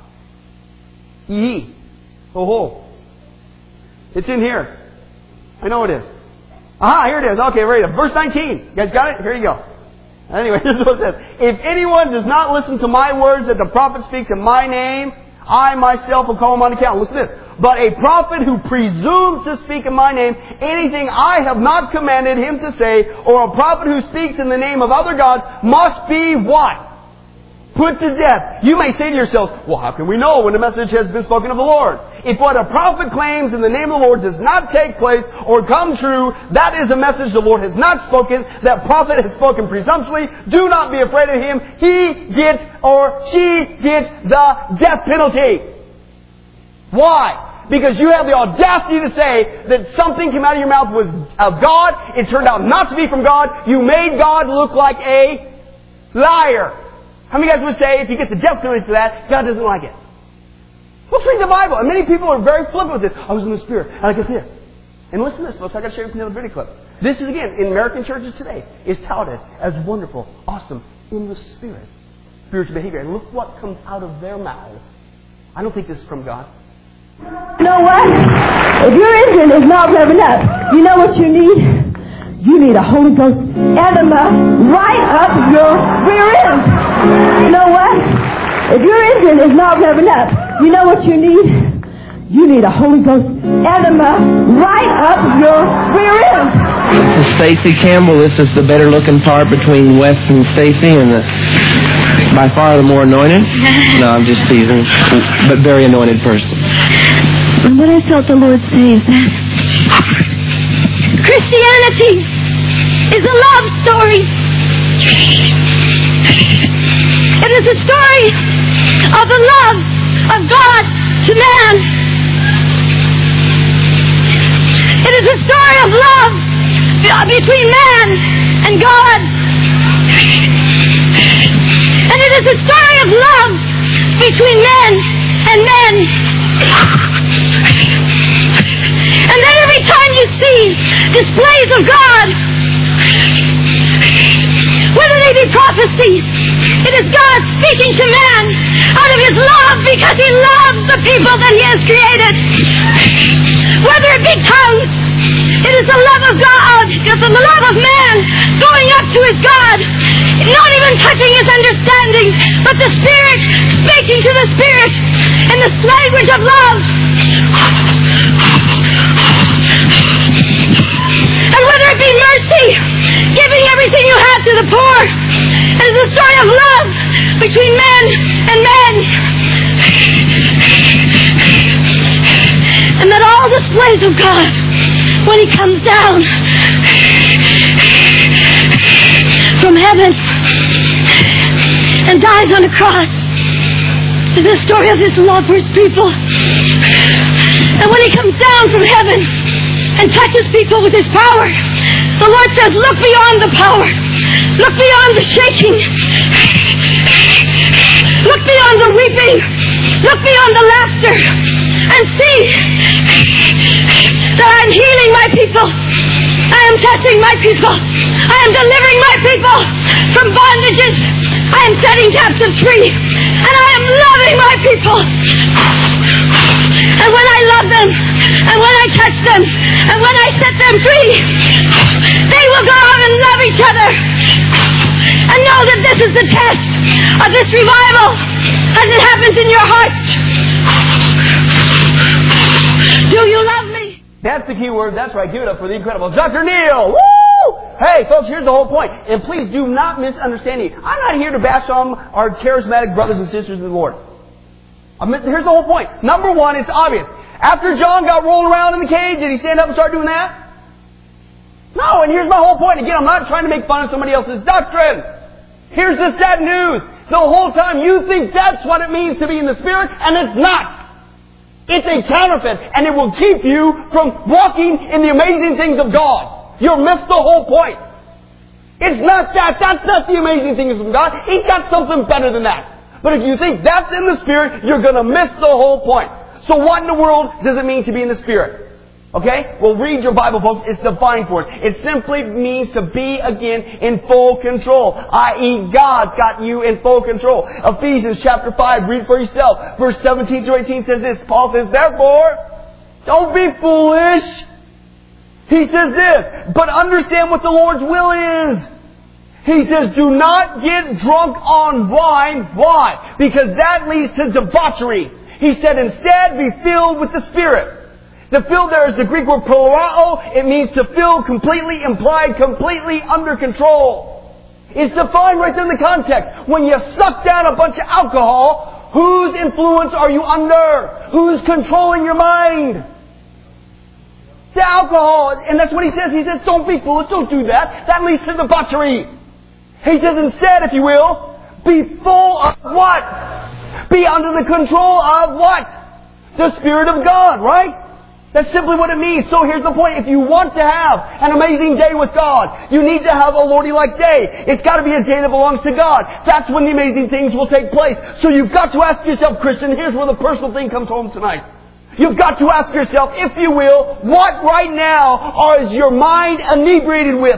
Yee. Oh ho. It's in here. I know it is. Aha, here it is. Okay, ready. Verse nineteen. You guys got it? Here you go. Anyway, here's what it says. If anyone does not listen to my words that the prophet speaks in my name, I myself will call him on account. Listen to this. But a prophet who presumes to speak in my name anything I have not commanded him to say, or a prophet who speaks in the name of other gods, must be what? Put to death. You may say to yourselves, well, how can we know when a message has been spoken of the Lord? If what a prophet claims in the name of the Lord does not take place or come true, that is a message the Lord has not spoken. That prophet has spoken presumptuously. Do not be afraid of him. He gets or she gets the death penalty. Why? Because you have the audacity to say that something came out of your mouth was of God. It turned out not to be from God. You made God look like a liar. How many guys would say if you get the death penalty for that, God doesn't like it? Let's read the Bible. And many people are very flippant with this. I was in the Spirit, and I get this. And listen to this, folks. I got to share with you another video clip. This is, again, in American churches today, is touted as wonderful, awesome, in the Spirit, spiritual behavior. And look what comes out of their mouths. I don't think this is from God.
You know what? If your engine is not revving up, you know what you need? You need a Holy Ghost enema right up your rear end. You know what? If your engine is not revving up, you know what you need? You need a Holy Ghost enema right up your rear end.
This is Stacy Campbell. This is the better looking part between Wes and Stacy, and the, by far the more anointed. No, I'm just teasing, but very anointed person.
And what I felt the Lord say is that Christianity is a love story. It is a story of the love of God to man. It is a story of love between man and God. And it is a story of love between men and men. And then every time you see displays of God, whether they be prophecies, it is God speaking to man out of His love because He loves the people that He has created. Whether it be tongues, it is the love of God, because the love of man going up to His God, not even touching His understanding, but the Spirit speaking to the Spirit in the language of love. And whether it be mercy, giving everything you have to the poor, it is a story of love between men and men. And that all displays of God, when He comes down from heaven and dies on a cross, is a story of His love for His people. And when He comes down from heaven and touches people with His power, the Lord says, look beyond the power. Look beyond the shaking. Look beyond the weeping. Look beyond the laughter. And see that I am healing my people. I am touching my people. I am delivering my people from bondages. I am setting captives free. And I am loving my people. And when I love them, and when I touch them, and when I set them free, they will go out and love each other. And know that this is the test of this revival as it happens in your hearts. Do you love me?
That's the key word. That's right. Give it up for the incredible Doctor Neil. Woo! Hey, folks, here's the whole point. And please do not misunderstand me. I'm not here to bash on our charismatic brothers and sisters in the Lord. Here's the whole point. Number one, it's obvious. After John got rolled around in the cave, did he stand up and start doing that? No, and here's my whole point. Again, I'm not trying to make fun of somebody else's doctrine. Here's the sad news. The whole time you think that's what it means to be in the Spirit, and it's not. It's a counterfeit, and it will keep you from walking in the amazing things of God. You'll miss the whole point. It's not that. That's not the amazing things of God. He's got something better than that. But if you think that's in the Spirit, you're going to miss the whole point. So what in the world does it mean to be in the Spirit? Okay? Well, read your Bible, folks. It's defined for it. It simply means to be, again, in full control. that is, God's got you in full control. Ephesians chapter five, read for yourself. Verse seventeen through eighteen says this. Paul says, therefore, don't be foolish. He says this, but understand what the Lord's will is. He says, do not get drunk on wine. Why? Because that leads to debauchery. He said, instead, be filled with the Spirit. The filled there is the Greek word prolao. It means to fill completely, implied, completely under control. It's defined right there in the context. When you suck down a bunch of alcohol, whose influence are you under? Who's controlling your mind? The alcohol. And that's what he says. He says, don't be foolish. Don't do that. That leads to debauchery. He says instead, if you will, be full of what? Be under the control of what? The Spirit of God, right? That's simply what it means. So here's the point. If you want to have an amazing day with God, you need to have a Lordy-like day. It's got to be a day that belongs to God. That's when the amazing things will take place. So you've got to ask yourself, Christian, here's where the personal thing comes home tonight. You've got to ask yourself, if you will, what right now is your mind inebriated with?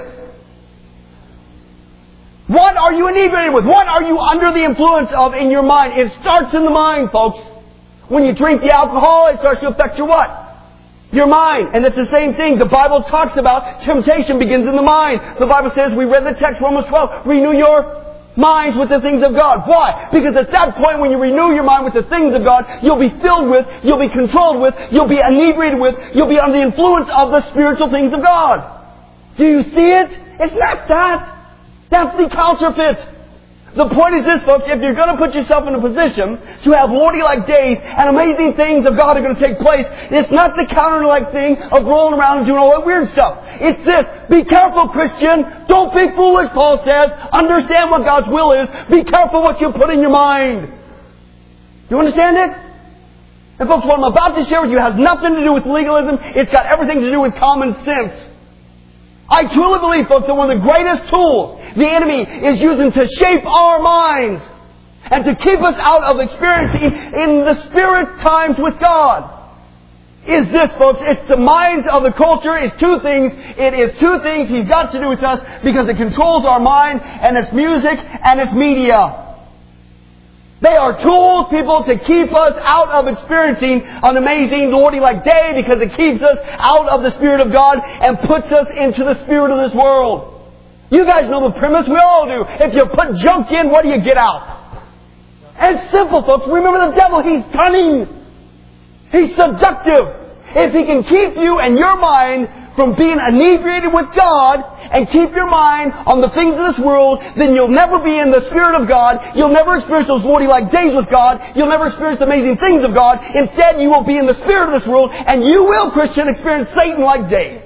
What are you inebriated with? What are you under the influence of in your mind? It starts in the mind, folks. When you drink the alcohol, it starts to affect your what? Your mind. And it's the same thing. The Bible talks about temptation begins in the mind. The Bible says, we read the text, Romans twelve, renew your minds with the things of God. Why? Because at that point when you renew your mind with the things of God, you'll be filled with, you'll be controlled with, you'll be inebriated with, you'll be under the influence of the spiritual things of God. Do you see it? It's not that. That's the counterfeit. The point is this, folks, if you're going to put yourself in a position to have Lordy-like days and amazing things of God are going to take place, it's not the counter-like thing of rolling around and doing all that weird stuff. It's this. Be careful, Christian. Don't be foolish, Paul says. Understand what God's will is. Be careful what you put in your mind. You understand it? And folks, what I'm about to share with you has nothing to do with legalism. It's got everything to do with common sense. I truly believe, folks, that one of the greatest tools the enemy is using to shape our minds and to keep us out of experiencing in the spirit times with God is this, folks. It's the minds of the culture. It's two things. It is two things he's got to do with us because it controls our mind, and it's music and it's media. They are tools, people, to keep us out of experiencing an amazing Lordy-like day because it keeps us out of the Spirit of God and puts us into the spirit of this world. You guys know the premise. We all do. If you put junk in, what do you get out? And it's simple, folks. Remember the devil. He's cunning. He's seductive. If he can keep you and your mind from being inebriated with God and keep your mind on the things of this world, then you'll never be in the Spirit of God. You'll never experience those Lordy-like days with God. You'll never experience the amazing things of God. Instead, you will be in the spirit of this world, and you will, Christian, experience Satan-like days.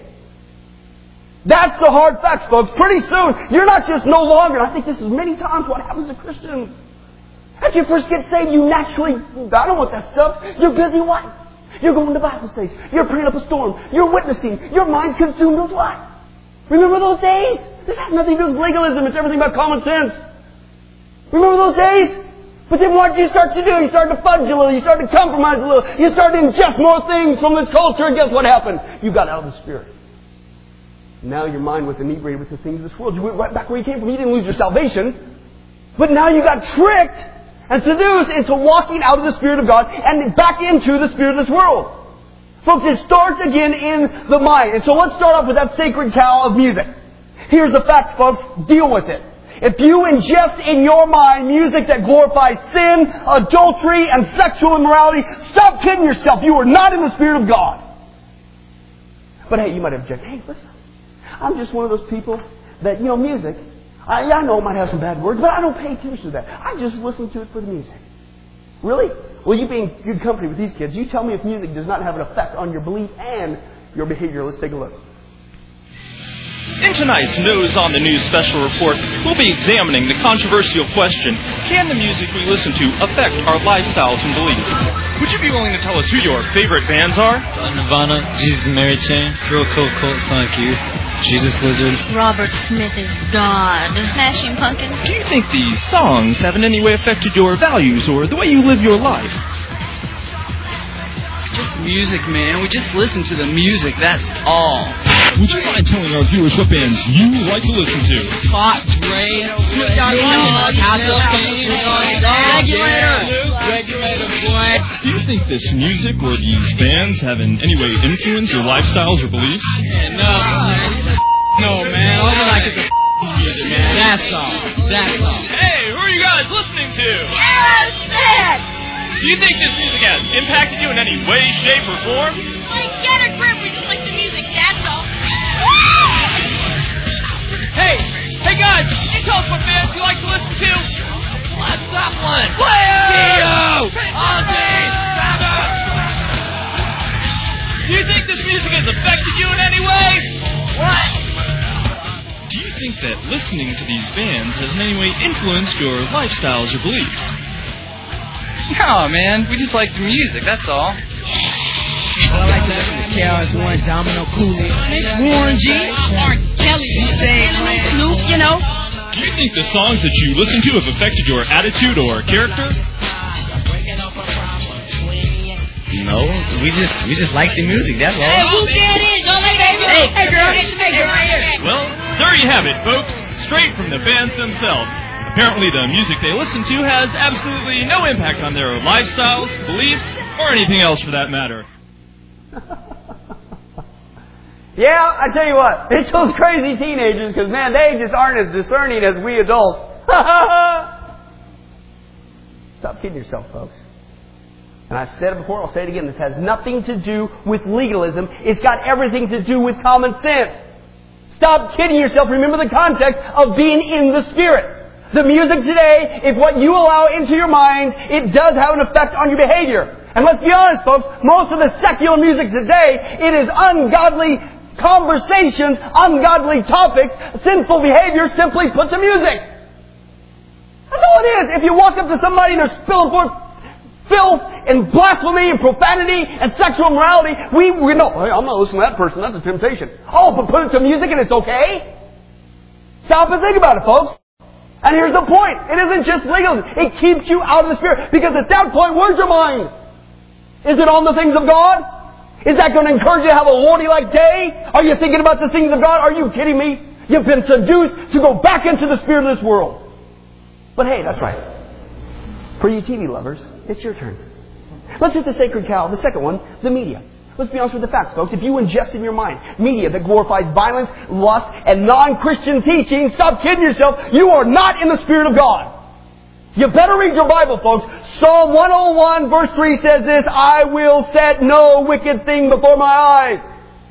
That's the hard facts, folks. Pretty soon, you're not just no longer, I think this is many times what happens to Christians. After you first get saved, you naturally, I don't want that stuff. You're busy what? You're going to Bible studies. You're praying up a storm. You're witnessing. Your mind's consumed with what? Remember those days? This has nothing to do with legalism. It's everything about common sense. Remember those days? But then what did you start to do? You started to fudge a little. You started to compromise a little. You started to ingest more things from this culture. And guess what happened? You got out of the Spirit. Now your mind was inebriated with the things of this world. You went right back where you came from. You didn't lose your salvation. But now you got tricked and seduced into walking out of the Spirit of God and back into the spirit of this world. Folks, it starts again in the mind. And so let's start off with that sacred cow of music. Here's the facts, folks. Deal with it. If you ingest in your mind music that glorifies sin, adultery, and sexual immorality, stop kidding yourself. You are not in the Spirit of God. But hey, you might object. Hey, listen. I'm just one of those people that, you know, music, I, I know it might have some bad words, but I don't pay attention to that. I just listen to it for the music. Really? Well, you being good company with these kids, you tell me if music does not have an effect on your belief and your behavior. Let's take a look.
In tonight's News on the News special report, we'll be examining the controversial question, can the music we listen to affect our lifestyles and beliefs? Would you be willing to tell us who your favorite bands are?
Nirvana, Jesus and Mary Chain, Real Cold Cult Sonic Youth, Jesus Lizard.
Robert Smith is God. Smashing Pumpkins.
Do you think these songs have in any way affected your values or the way you live your life?
It's just music, man. We just listen to the music, that's all.
Would you mind telling our viewers what bands you like to listen to?
Hot Dre, Regulator, Regulator, boy.
Do you think this music or these bands have in any way influenced your lifestyles or beliefs?
Yeah, no, man. No, man. All I like is the music, man. That's all. That's all.
Hey, who are you guys listening to?
Aerosmith!
Do you think this music has impacted you in any way, shape, or form?
Like, get a grip, we just like the music, that's all.
Hey, hey guys, you tell us what bands you like to listen to?
Led Zeppelin. Dio. Ozzy. Sabbath.
Do you think this music has affected you in any way?
What?
Do you think that listening to these bands has in any way influenced your lifestyles or beliefs?
No, man. We just like the music, that's all.
I like to listen to K R S One, Domino, Cooley, Warren G,
R. Kelly, Snoop, you know.
Do you think the songs that you listen to have affected your attitude or character?
No, we just we just like the music, that's all.
Hey, who that is? Don't let that go. Hey, girl, hey, girl.
Well, there you have it, folks. Straight from the bands themselves. Apparently the music they listen to has absolutely no impact on their lifestyles, beliefs, or anything else for that matter.
Yeah, I tell you what, it's those crazy teenagers, because, man, they just aren't as discerning as we adults. Stop kidding yourself, folks. And I said it before, I'll say it again, this has nothing to do with legalism. It's got everything to do with common sense. Stop kidding yourself. Remember the context of being in the Spirit. The music today, if what you allow into your mind, it does have an effect on your behavior. And let's be honest, folks, most of the secular music today, it is ungodly conversations, ungodly topics, sinful behavior simply put to music. That's all it is. If you walk up to somebody and they're spilling forth filth and blasphemy and profanity and sexual immorality, we, we know, hey, I'm not listening to that person, that's a temptation. Oh, but put it to music and it's okay? Stop and think about it, folks. And here's the point. It isn't just legalism. It keeps you out of the Spirit. Because at that point, where's your mind? Is it on the things of God? Is that going to encourage you to have a Lordy-like day? Are you thinking about the things of God? Are you kidding me? You've been seduced to go back into the spirit of this world. But hey, that's right. For you T V lovers, it's your turn. Let's hit the sacred cow. The second one, the media. Let's be honest with the facts, folks. If you ingest in your mind media that glorifies violence, lust, and non-Christian teaching, stop kidding yourself. You are not in the Spirit of God. You better read your Bible, folks. Psalm one oh one verse three says this, I will set no wicked thing before my eyes.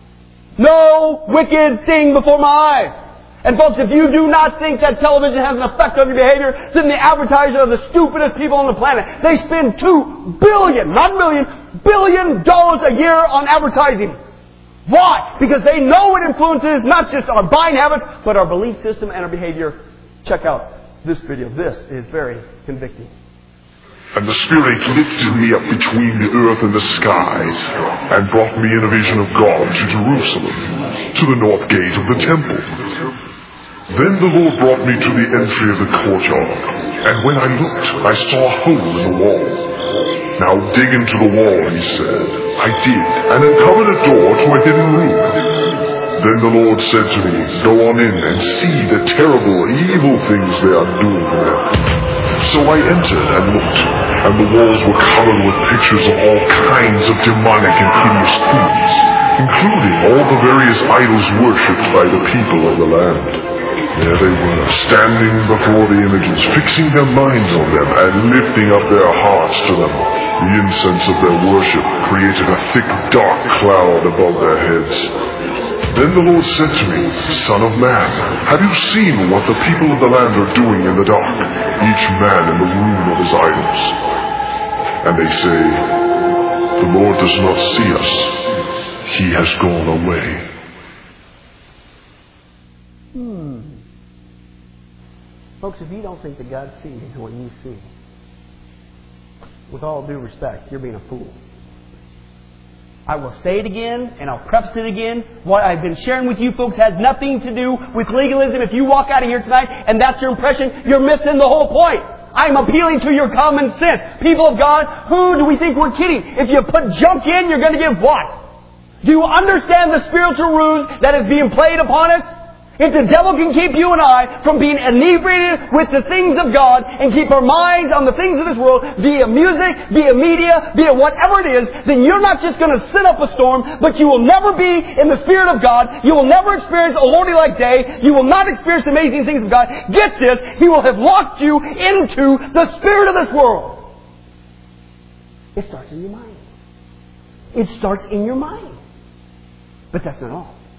No wicked thing before my eyes. And folks, if you do not think that television has an effect on your behavior, then the advertisers are the stupidest people on the planet. They spend two billion, not million, billion dollars a year on advertising. Why? Because they know it influences not just our buying habits, but our belief system and our behavior. Check out this video. This is very convicting.
And the Spirit lifted me up between the earth and the skies, and brought me in a vision of God to Jerusalem, to the north gate of the temple. Then the Lord brought me to the entry of the courtyard, and when I looked, I saw a hole in the wall. Now dig into the wall, he said. I did, and uncovered a door to a hidden room. Then the Lord said to me, go on in and see the terrible, evil things they are doing there. So I entered and looked, and the walls were covered with pictures of all kinds of demonic and hideous things, including all the various idols worshipped by the people of the land. There they were, standing before the images, fixing their minds on them and lifting up their hearts to them. The incense of their worship created a thick, dark cloud above their heads. Then the Lord said to me, Son of man, have you seen what the people of the land are doing in the dark, each man in the room of his idols? And they say, the Lord does not see us. He has gone away.
Hmm. Folks, if you don't think that God sees what you see, with all due respect, you're being a fool. I will say it again, and I'll preface it again. What I've been sharing with you folks has nothing to do with legalism. If you walk out of here tonight and that's your impression, you're missing the whole point. I'm appealing to your common sense. People of God, who do we think we're kidding? If you put junk in, you're going to get what? Do you understand the spiritual ruse that is being played upon us? If the devil can keep you and I from being inebriated with the things of God and keep our minds on the things of this world, via music, via media, via whatever it is, then you're not just going to sit up a storm, but you will never be in the Spirit of God. You will never experience a Lordy-like day. You will not experience the amazing things of God. Get this, He will have locked you into the spirit of this world. It starts in your mind. It starts in your mind. But that's not all.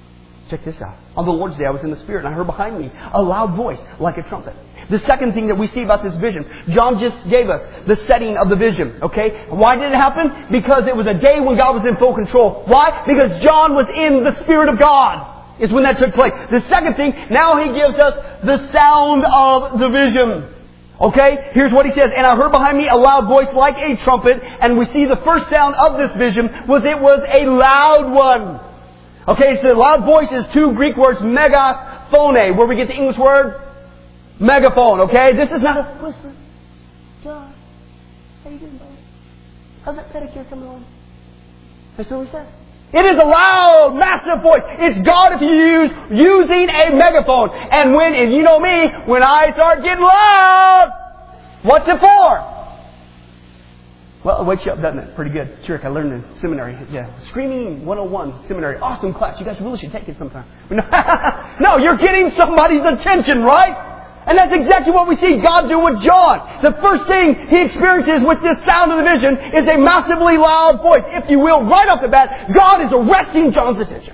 Check this out. On the Lord's Day, I was in the Spirit, and I heard behind me a loud voice like a trumpet. The second thing that we see about this vision, John just gave us the setting of the vision. Okay? Why did it happen? Because it was a day when God was in full control. Why? Because John was in the Spirit of God. Is when that took place. The second thing, now he gives us the sound of the vision. Okay? Here's what he says. And I heard behind me a loud voice like a trumpet. And we see the first sound of this vision was it was a loud one. Okay, so the loud voice is two Greek words, megaphone, where we get the English word megaphone. Okay? This is not a whisper. John, how you doing, buddy? How's that pedicure coming along? That's what he says. It is a loud, massive voice. It's God if you use using a megaphone. And when, and you know me, when I start getting loud, what's it for? Well, it wakes you up, doesn't it? Pretty good trick I learned in seminary. Yeah, Screaming one oh one seminary. Awesome class. You guys really should take it sometime. No, you're getting somebody's attention, right? And that's exactly what we see God do with John. The first thing he experiences with this sound of the vision is a massively loud voice. If you will, right off the bat, God is arresting John's attention.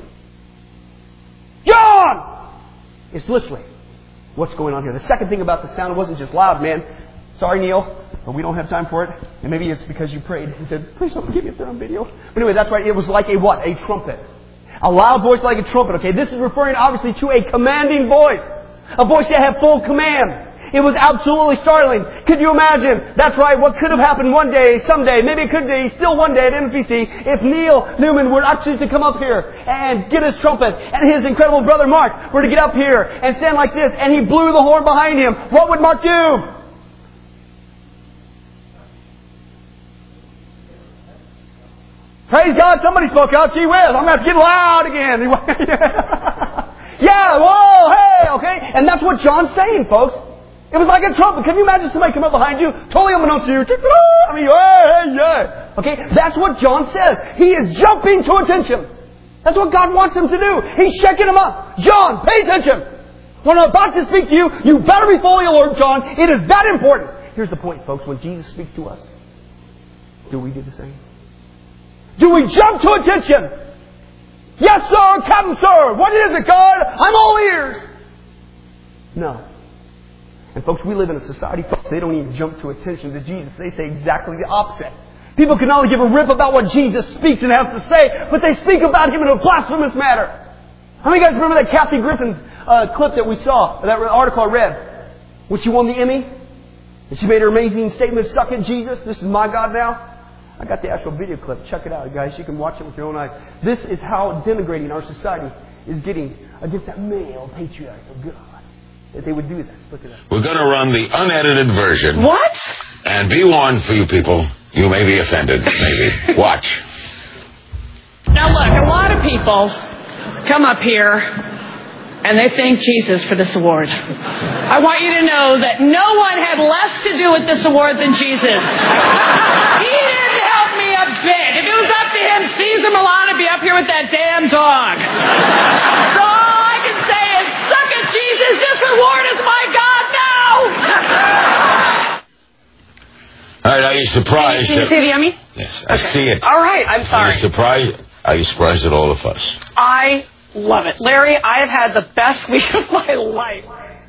John! It's literally what's going on here. The second thing about the sound, it wasn't just loud, man. Sorry, Neil, but we don't have time for it. And maybe it's because you prayed. He said, please don't give me a on video. But anyway, that's right. It was like a what? A trumpet. A loud voice like a trumpet. Okay, this is referring obviously to a commanding voice. A voice that had full command. It was absolutely startling. Could you imagine? That's right. What could have happened one day, someday, maybe it could be still one day at N F B C, if Neil Newman were actually to come up here and get his trumpet, and his incredible brother Mark were to get up here and stand like this, and he blew the horn behind him. What would Mark do? Praise God, somebody spoke out. Gee whiz, I'm going to have to get loud again. Yeah, whoa, hey, okay. And that's what John's saying, folks. It was like a trumpet. Can you imagine somebody come up behind you, totally unbeknownst to you? I mean, hey, hey, yeah. Okay, that's what John says. He is jumping to attention. That's what God wants him to do. He's shaking him up. John, pay attention. When I'm about to speak to you, you better be fully alert, John. It is that important. Here's the point, folks. When Jesus speaks to us, do we do the same? Do we jump to attention? Yes, sir, Captain, sir. What is it, God? I'm all ears. No. And folks, we live in a society, folks, they don't even jump to attention to Jesus. They say exactly the opposite. People can only give a rip about what Jesus speaks and has to say, but they speak about Him in a blasphemous manner. How many of you guys remember that Kathy Griffin uh, clip that we saw, that article I read, when she won the Emmy? And she made her amazing statement, suck it, Jesus, this is my God now. I got the actual video clip. Check it out, guys. You can watch it with your own eyes. This is how denigrating our society is getting against that male patriarch of God. That they would do this. Look at that.
We're going to run the unedited version.
What?
And be warned for you people, you may be offended, maybe. Watch.
Now look, a lot of people come up here and they thank Jesus for this award. I want you to know that no one had less to do with this award than Jesus. He didn't help me a bit. If it was up to him, Caesar Milan would be up here with that damn dog. So all I can say is, suck it, Jesus. This award is my God now.
All right, are you surprised?
Can you see the Emmy?
Yes, I
okay.
see it.
All right, I'm sorry.
Are you surprised? Are you surprised at all of us?
I love it. Larry, I have had the best week of my life.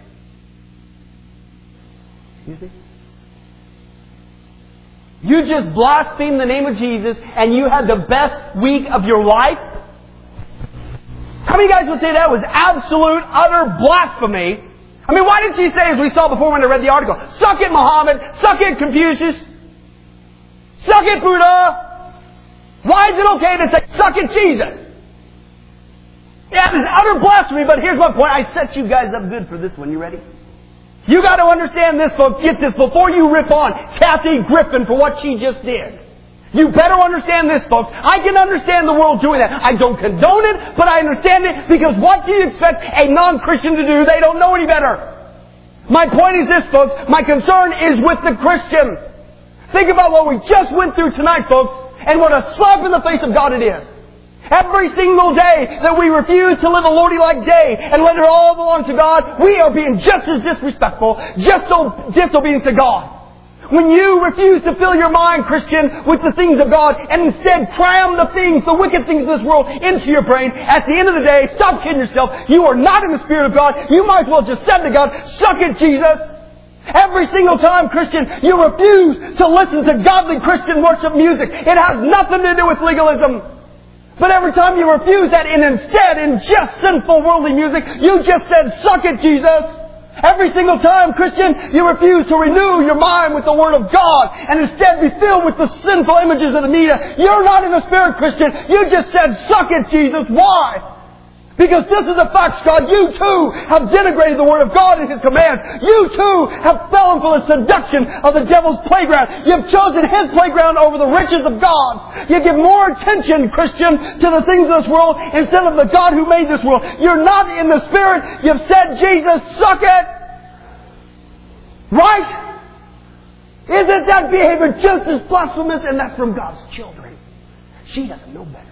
Excuse me? You just blasphemed the name of Jesus and you had the best week of your life? How many guys would say that was absolute, utter blasphemy? I mean, why did she say, as we saw before when I read the article, suck it, Muhammad, suck it, Confucius, suck it, Buddha? Why is it okay to say, suck it, Jesus? Yeah, it is utter blasphemy, but here's my point. I set you guys up good for this one. You ready? You got to understand this, folks. Get this before you rip on Kathy Griffin for what she just did. You better understand this, folks. I can understand the world doing that. I don't condone it, but I understand it because what do you expect a non-Christian to do? They don't know any better. My point is this, folks. My concern is with the Christian. Think about what we just went through tonight, folks, and what a slap in the face of God it is. Every single day that we refuse to live a Lordy-like day and let it all belong to God, we are being just as disrespectful, just so disobedient to God. When you refuse to fill your mind, Christian, with the things of God and instead cram the things, the wicked things of this world into your brain, at the end of the day, stop kidding yourself. You are not in the Spirit of God. You might as well just say to God, suck it, Jesus. Every single time, Christian, you refuse to listen to godly Christian worship music. It has nothing to do with legalism. But every time you refuse that and instead in just sinful worldly music, you just said, suck it, Jesus. Every single time, Christian, you refuse to renew your mind with the Word of God and instead be filled with the sinful images of the media. You're not in the Spirit, Christian. You just said, suck it, Jesus. Why? Because this is the facts, God. You too have denigrated the Word of God and His commands. You too have fallen for the seduction of the devil's playground. You've chosen his playground over the riches of God. You give more attention, Christian, to the things of this world instead of the God who made this world. You're not in the Spirit. You've said, Jesus, suck it. Right? Isn't that behavior just as blasphemous? And that's from God's children. She doesn't know better.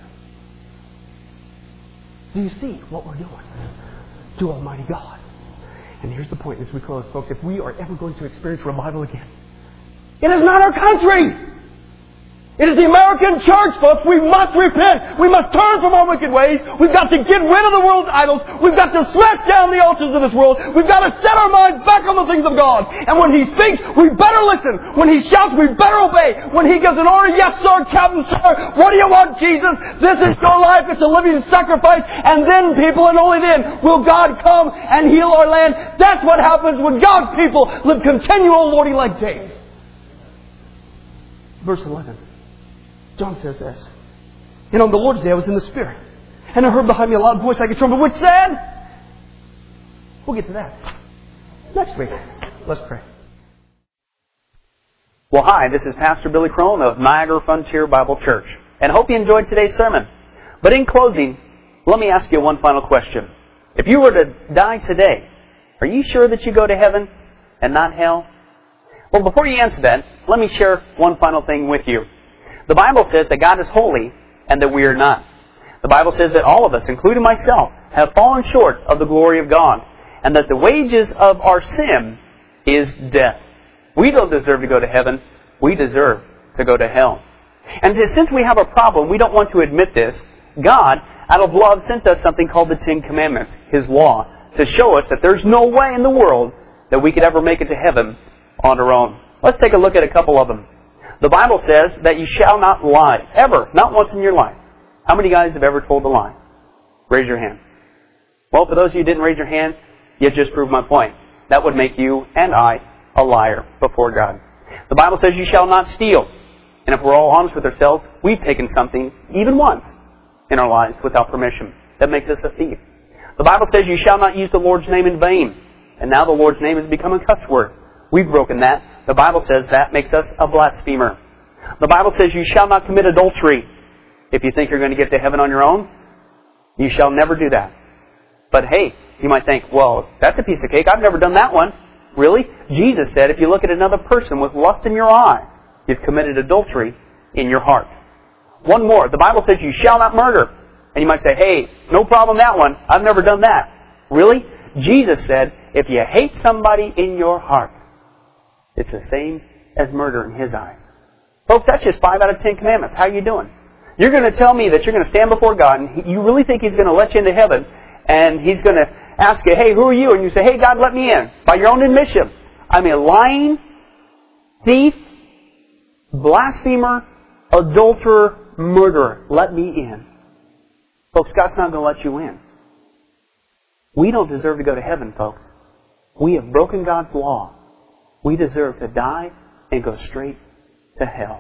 Do you see what we're doing to Almighty God? And here's the point as we close, folks. If we are ever going to experience revival again, it is not our country. It is the American church, folks. We must repent. We must turn from our wicked ways. We've got to get rid of the world's idols. We've got to smash down the altars of this world. We've got to set our minds back on the things of God. And when He speaks, we better listen. When He shouts, we better obey. When He gives an order, yes sir, Captain sir, what do you want, Jesus? This is your life. It's a living sacrifice. And then, people, and only then, will God come and heal our land. That's what happens when God's people live continual Lordy-like days. Verse eleven. John says this. And on the Lord's day I was in the Spirit. And I heard behind me a loud voice like a trumpet, which said... We'll get to that next week. Let's pray. Well, hi, this is Pastor Billy Crone of Niagara Frontier Bible Church. And I hope you enjoyed today's sermon. But in closing, let me ask you one final question. If you were to die today, are you sure that you go to heaven and not hell? Well, before you answer that, let me share one final thing with you. The Bible says that God is holy and that we are not. The Bible says that all of us, including myself, have fallen short of the glory of God and that the wages of our sin is death. We don't deserve to go to heaven. We deserve to go to hell. And since we have a problem, we don't want to admit this, God, out of love, sent us something called the Ten Commandments, His law, to show us that there's no way in the world that we could ever make it to heaven on our own. Let's take a look at a couple of them. The Bible says that you shall not lie. Ever. Not once in your life. How many guys have ever told a lie? Raise your hand. Well, for those of you who didn't raise your hand, you just proved my point. That would make you and I a liar before God. The Bible says you shall not steal. And if we're all honest with ourselves, we've taken something, even once, in our lives without permission. That makes us a thief. The Bible says you shall not use the Lord's name in vain. And now the Lord's name has become a cuss word. We've broken that. The Bible says that makes us a blasphemer. The Bible says you shall not commit adultery. If you think you're going to get to heaven on your own, you shall never do that. But hey, you might think, well, that's a piece of cake. I've never done that one. Really? Jesus said if you look at another person with lust in your eye, you've committed adultery in your heart. One more. The Bible says you shall not murder. And you might say, hey, no problem that one. I've never done that. Really? Jesus said if you hate somebody in your heart, it's the same as murder in His eyes. Folks, that's just five out of ten commandments. How are you doing? You're going to tell me that you're going to stand before God and you really think He's going to let you into heaven and He's going to ask you, hey, who are you? And you say, hey, God, let me in. By your own admission. I'm a lying, thief, blasphemer, adulterer, murderer. Let me in. Folks, God's not going to let you in. We don't deserve to go to heaven, folks. We have broken God's law. We deserve to die and go straight to hell.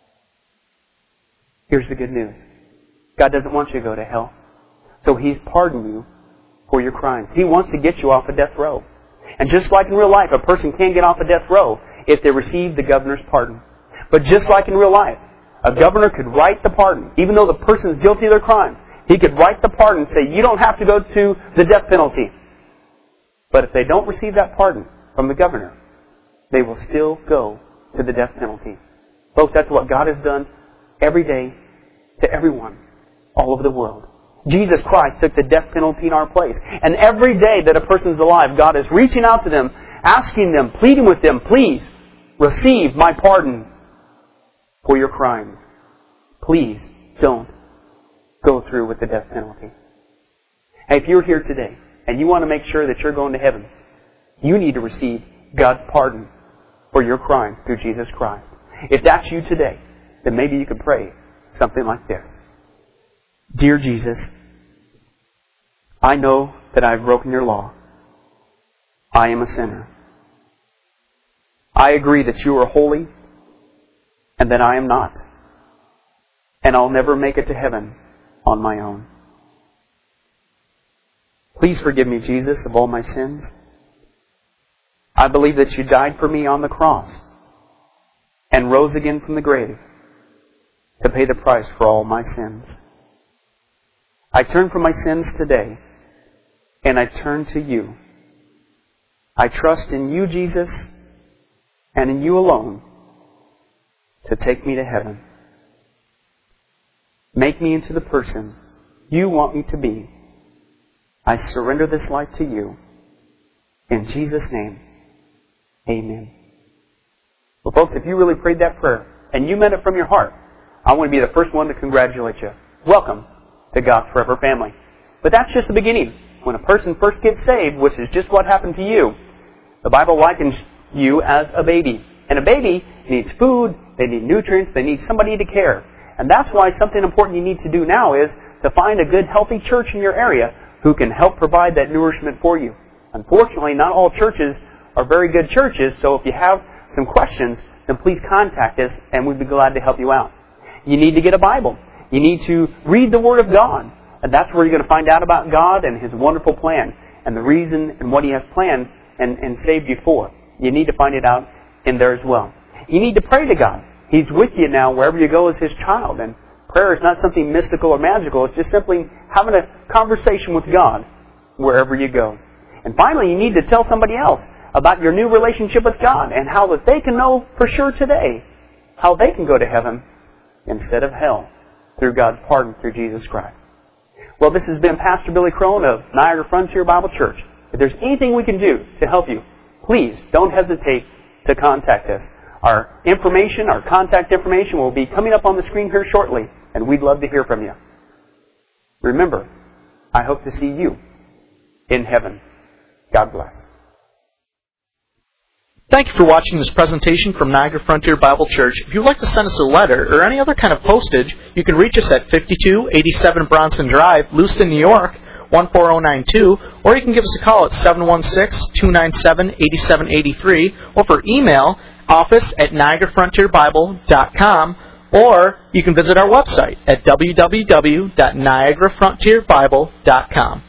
Here's the good news. God doesn't want you to go to hell. So He's pardoned you for your crimes. He wants to get you off of death row. And just like in real life, a person can get off of death row if they receive the governor's pardon. But just like in real life, a governor could write the pardon. Even though the person is guilty of their crime, he could write the pardon and say, you don't have to go to the death penalty. But if they don't receive that pardon from the governor, they will still go to the death penalty. Folks, that's what God has done every day to everyone all over the world. Jesus Christ took the death penalty in our place. And every day that a person is alive, God is reaching out to them, asking them, pleading with them, please, receive my pardon for your crime. Please don't go through with the death penalty. Hey, if you're here today and you want to make sure that you're going to heaven, you need to receive God's pardon for your crime through Jesus Christ. If that's you today, then maybe you could pray something like this. Dear Jesus, I know that I've broken your law. I am a sinner. I agree that you are holy and that I am not. And I'll never make it to heaven on my own. Please forgive me, Jesus, of all my sins. I believe that you died for me on the cross and rose again from the grave to pay the price for all my sins. I turn from my sins today and I turn to you. I trust in you, Jesus, and in you alone to take me to heaven. Make me into the person you want me to be. I surrender this life to you. In Jesus' name, amen. Well, folks, if you really prayed that prayer and you meant it from your heart, I want to be the first one to congratulate you. Welcome to God's Forever family. But that's just the beginning. When a person first gets saved, which is just what happened to you, the Bible likens you as a baby. And a baby needs food, they need nutrients, they need somebody to care. And that's why something important you need to do now is to find a good, healthy church in your area who can help provide that nourishment for you. Unfortunately, not all churches are very good churches, so if you have some questions, then please contact us and we'd be glad to help you out. You need to get a Bible. You need to read the Word of God. And that's where you're going to find out about God and His wonderful plan and the reason and what He has planned and, and saved you for. You need to find it out in there as well. You need to pray to God. He's with you now wherever you go as His child. And prayer is not something mystical or magical. It's just simply having a conversation with God wherever you go. And finally, you need to tell somebody else about your new relationship with God and how that they can know for sure today how they can go to heaven instead of hell through God's pardon through Jesus Christ. Well, this has been Pastor Billy Crone of Niagara Frontier Bible Church. If there's anything we can do to help you, please don't hesitate to contact us. Our information, our contact information will be coming up on the screen here shortly, and we'd love to hear from you. Remember, I hope to see you in heaven. God bless.
Thank you for watching this presentation from Niagara Frontier Bible Church. If you'd like to send us a letter or any other kind of postage, you can reach us at fifty-two eighty-seven Bronson Drive, Lewiston, New York, one four zero nine two, or you can give us a call at seven one six, two nine seven, eight seven eight three, or for email, office at niagara frontier bible dot com, or you can visit our website at w w w dot niagara frontier bible dot com.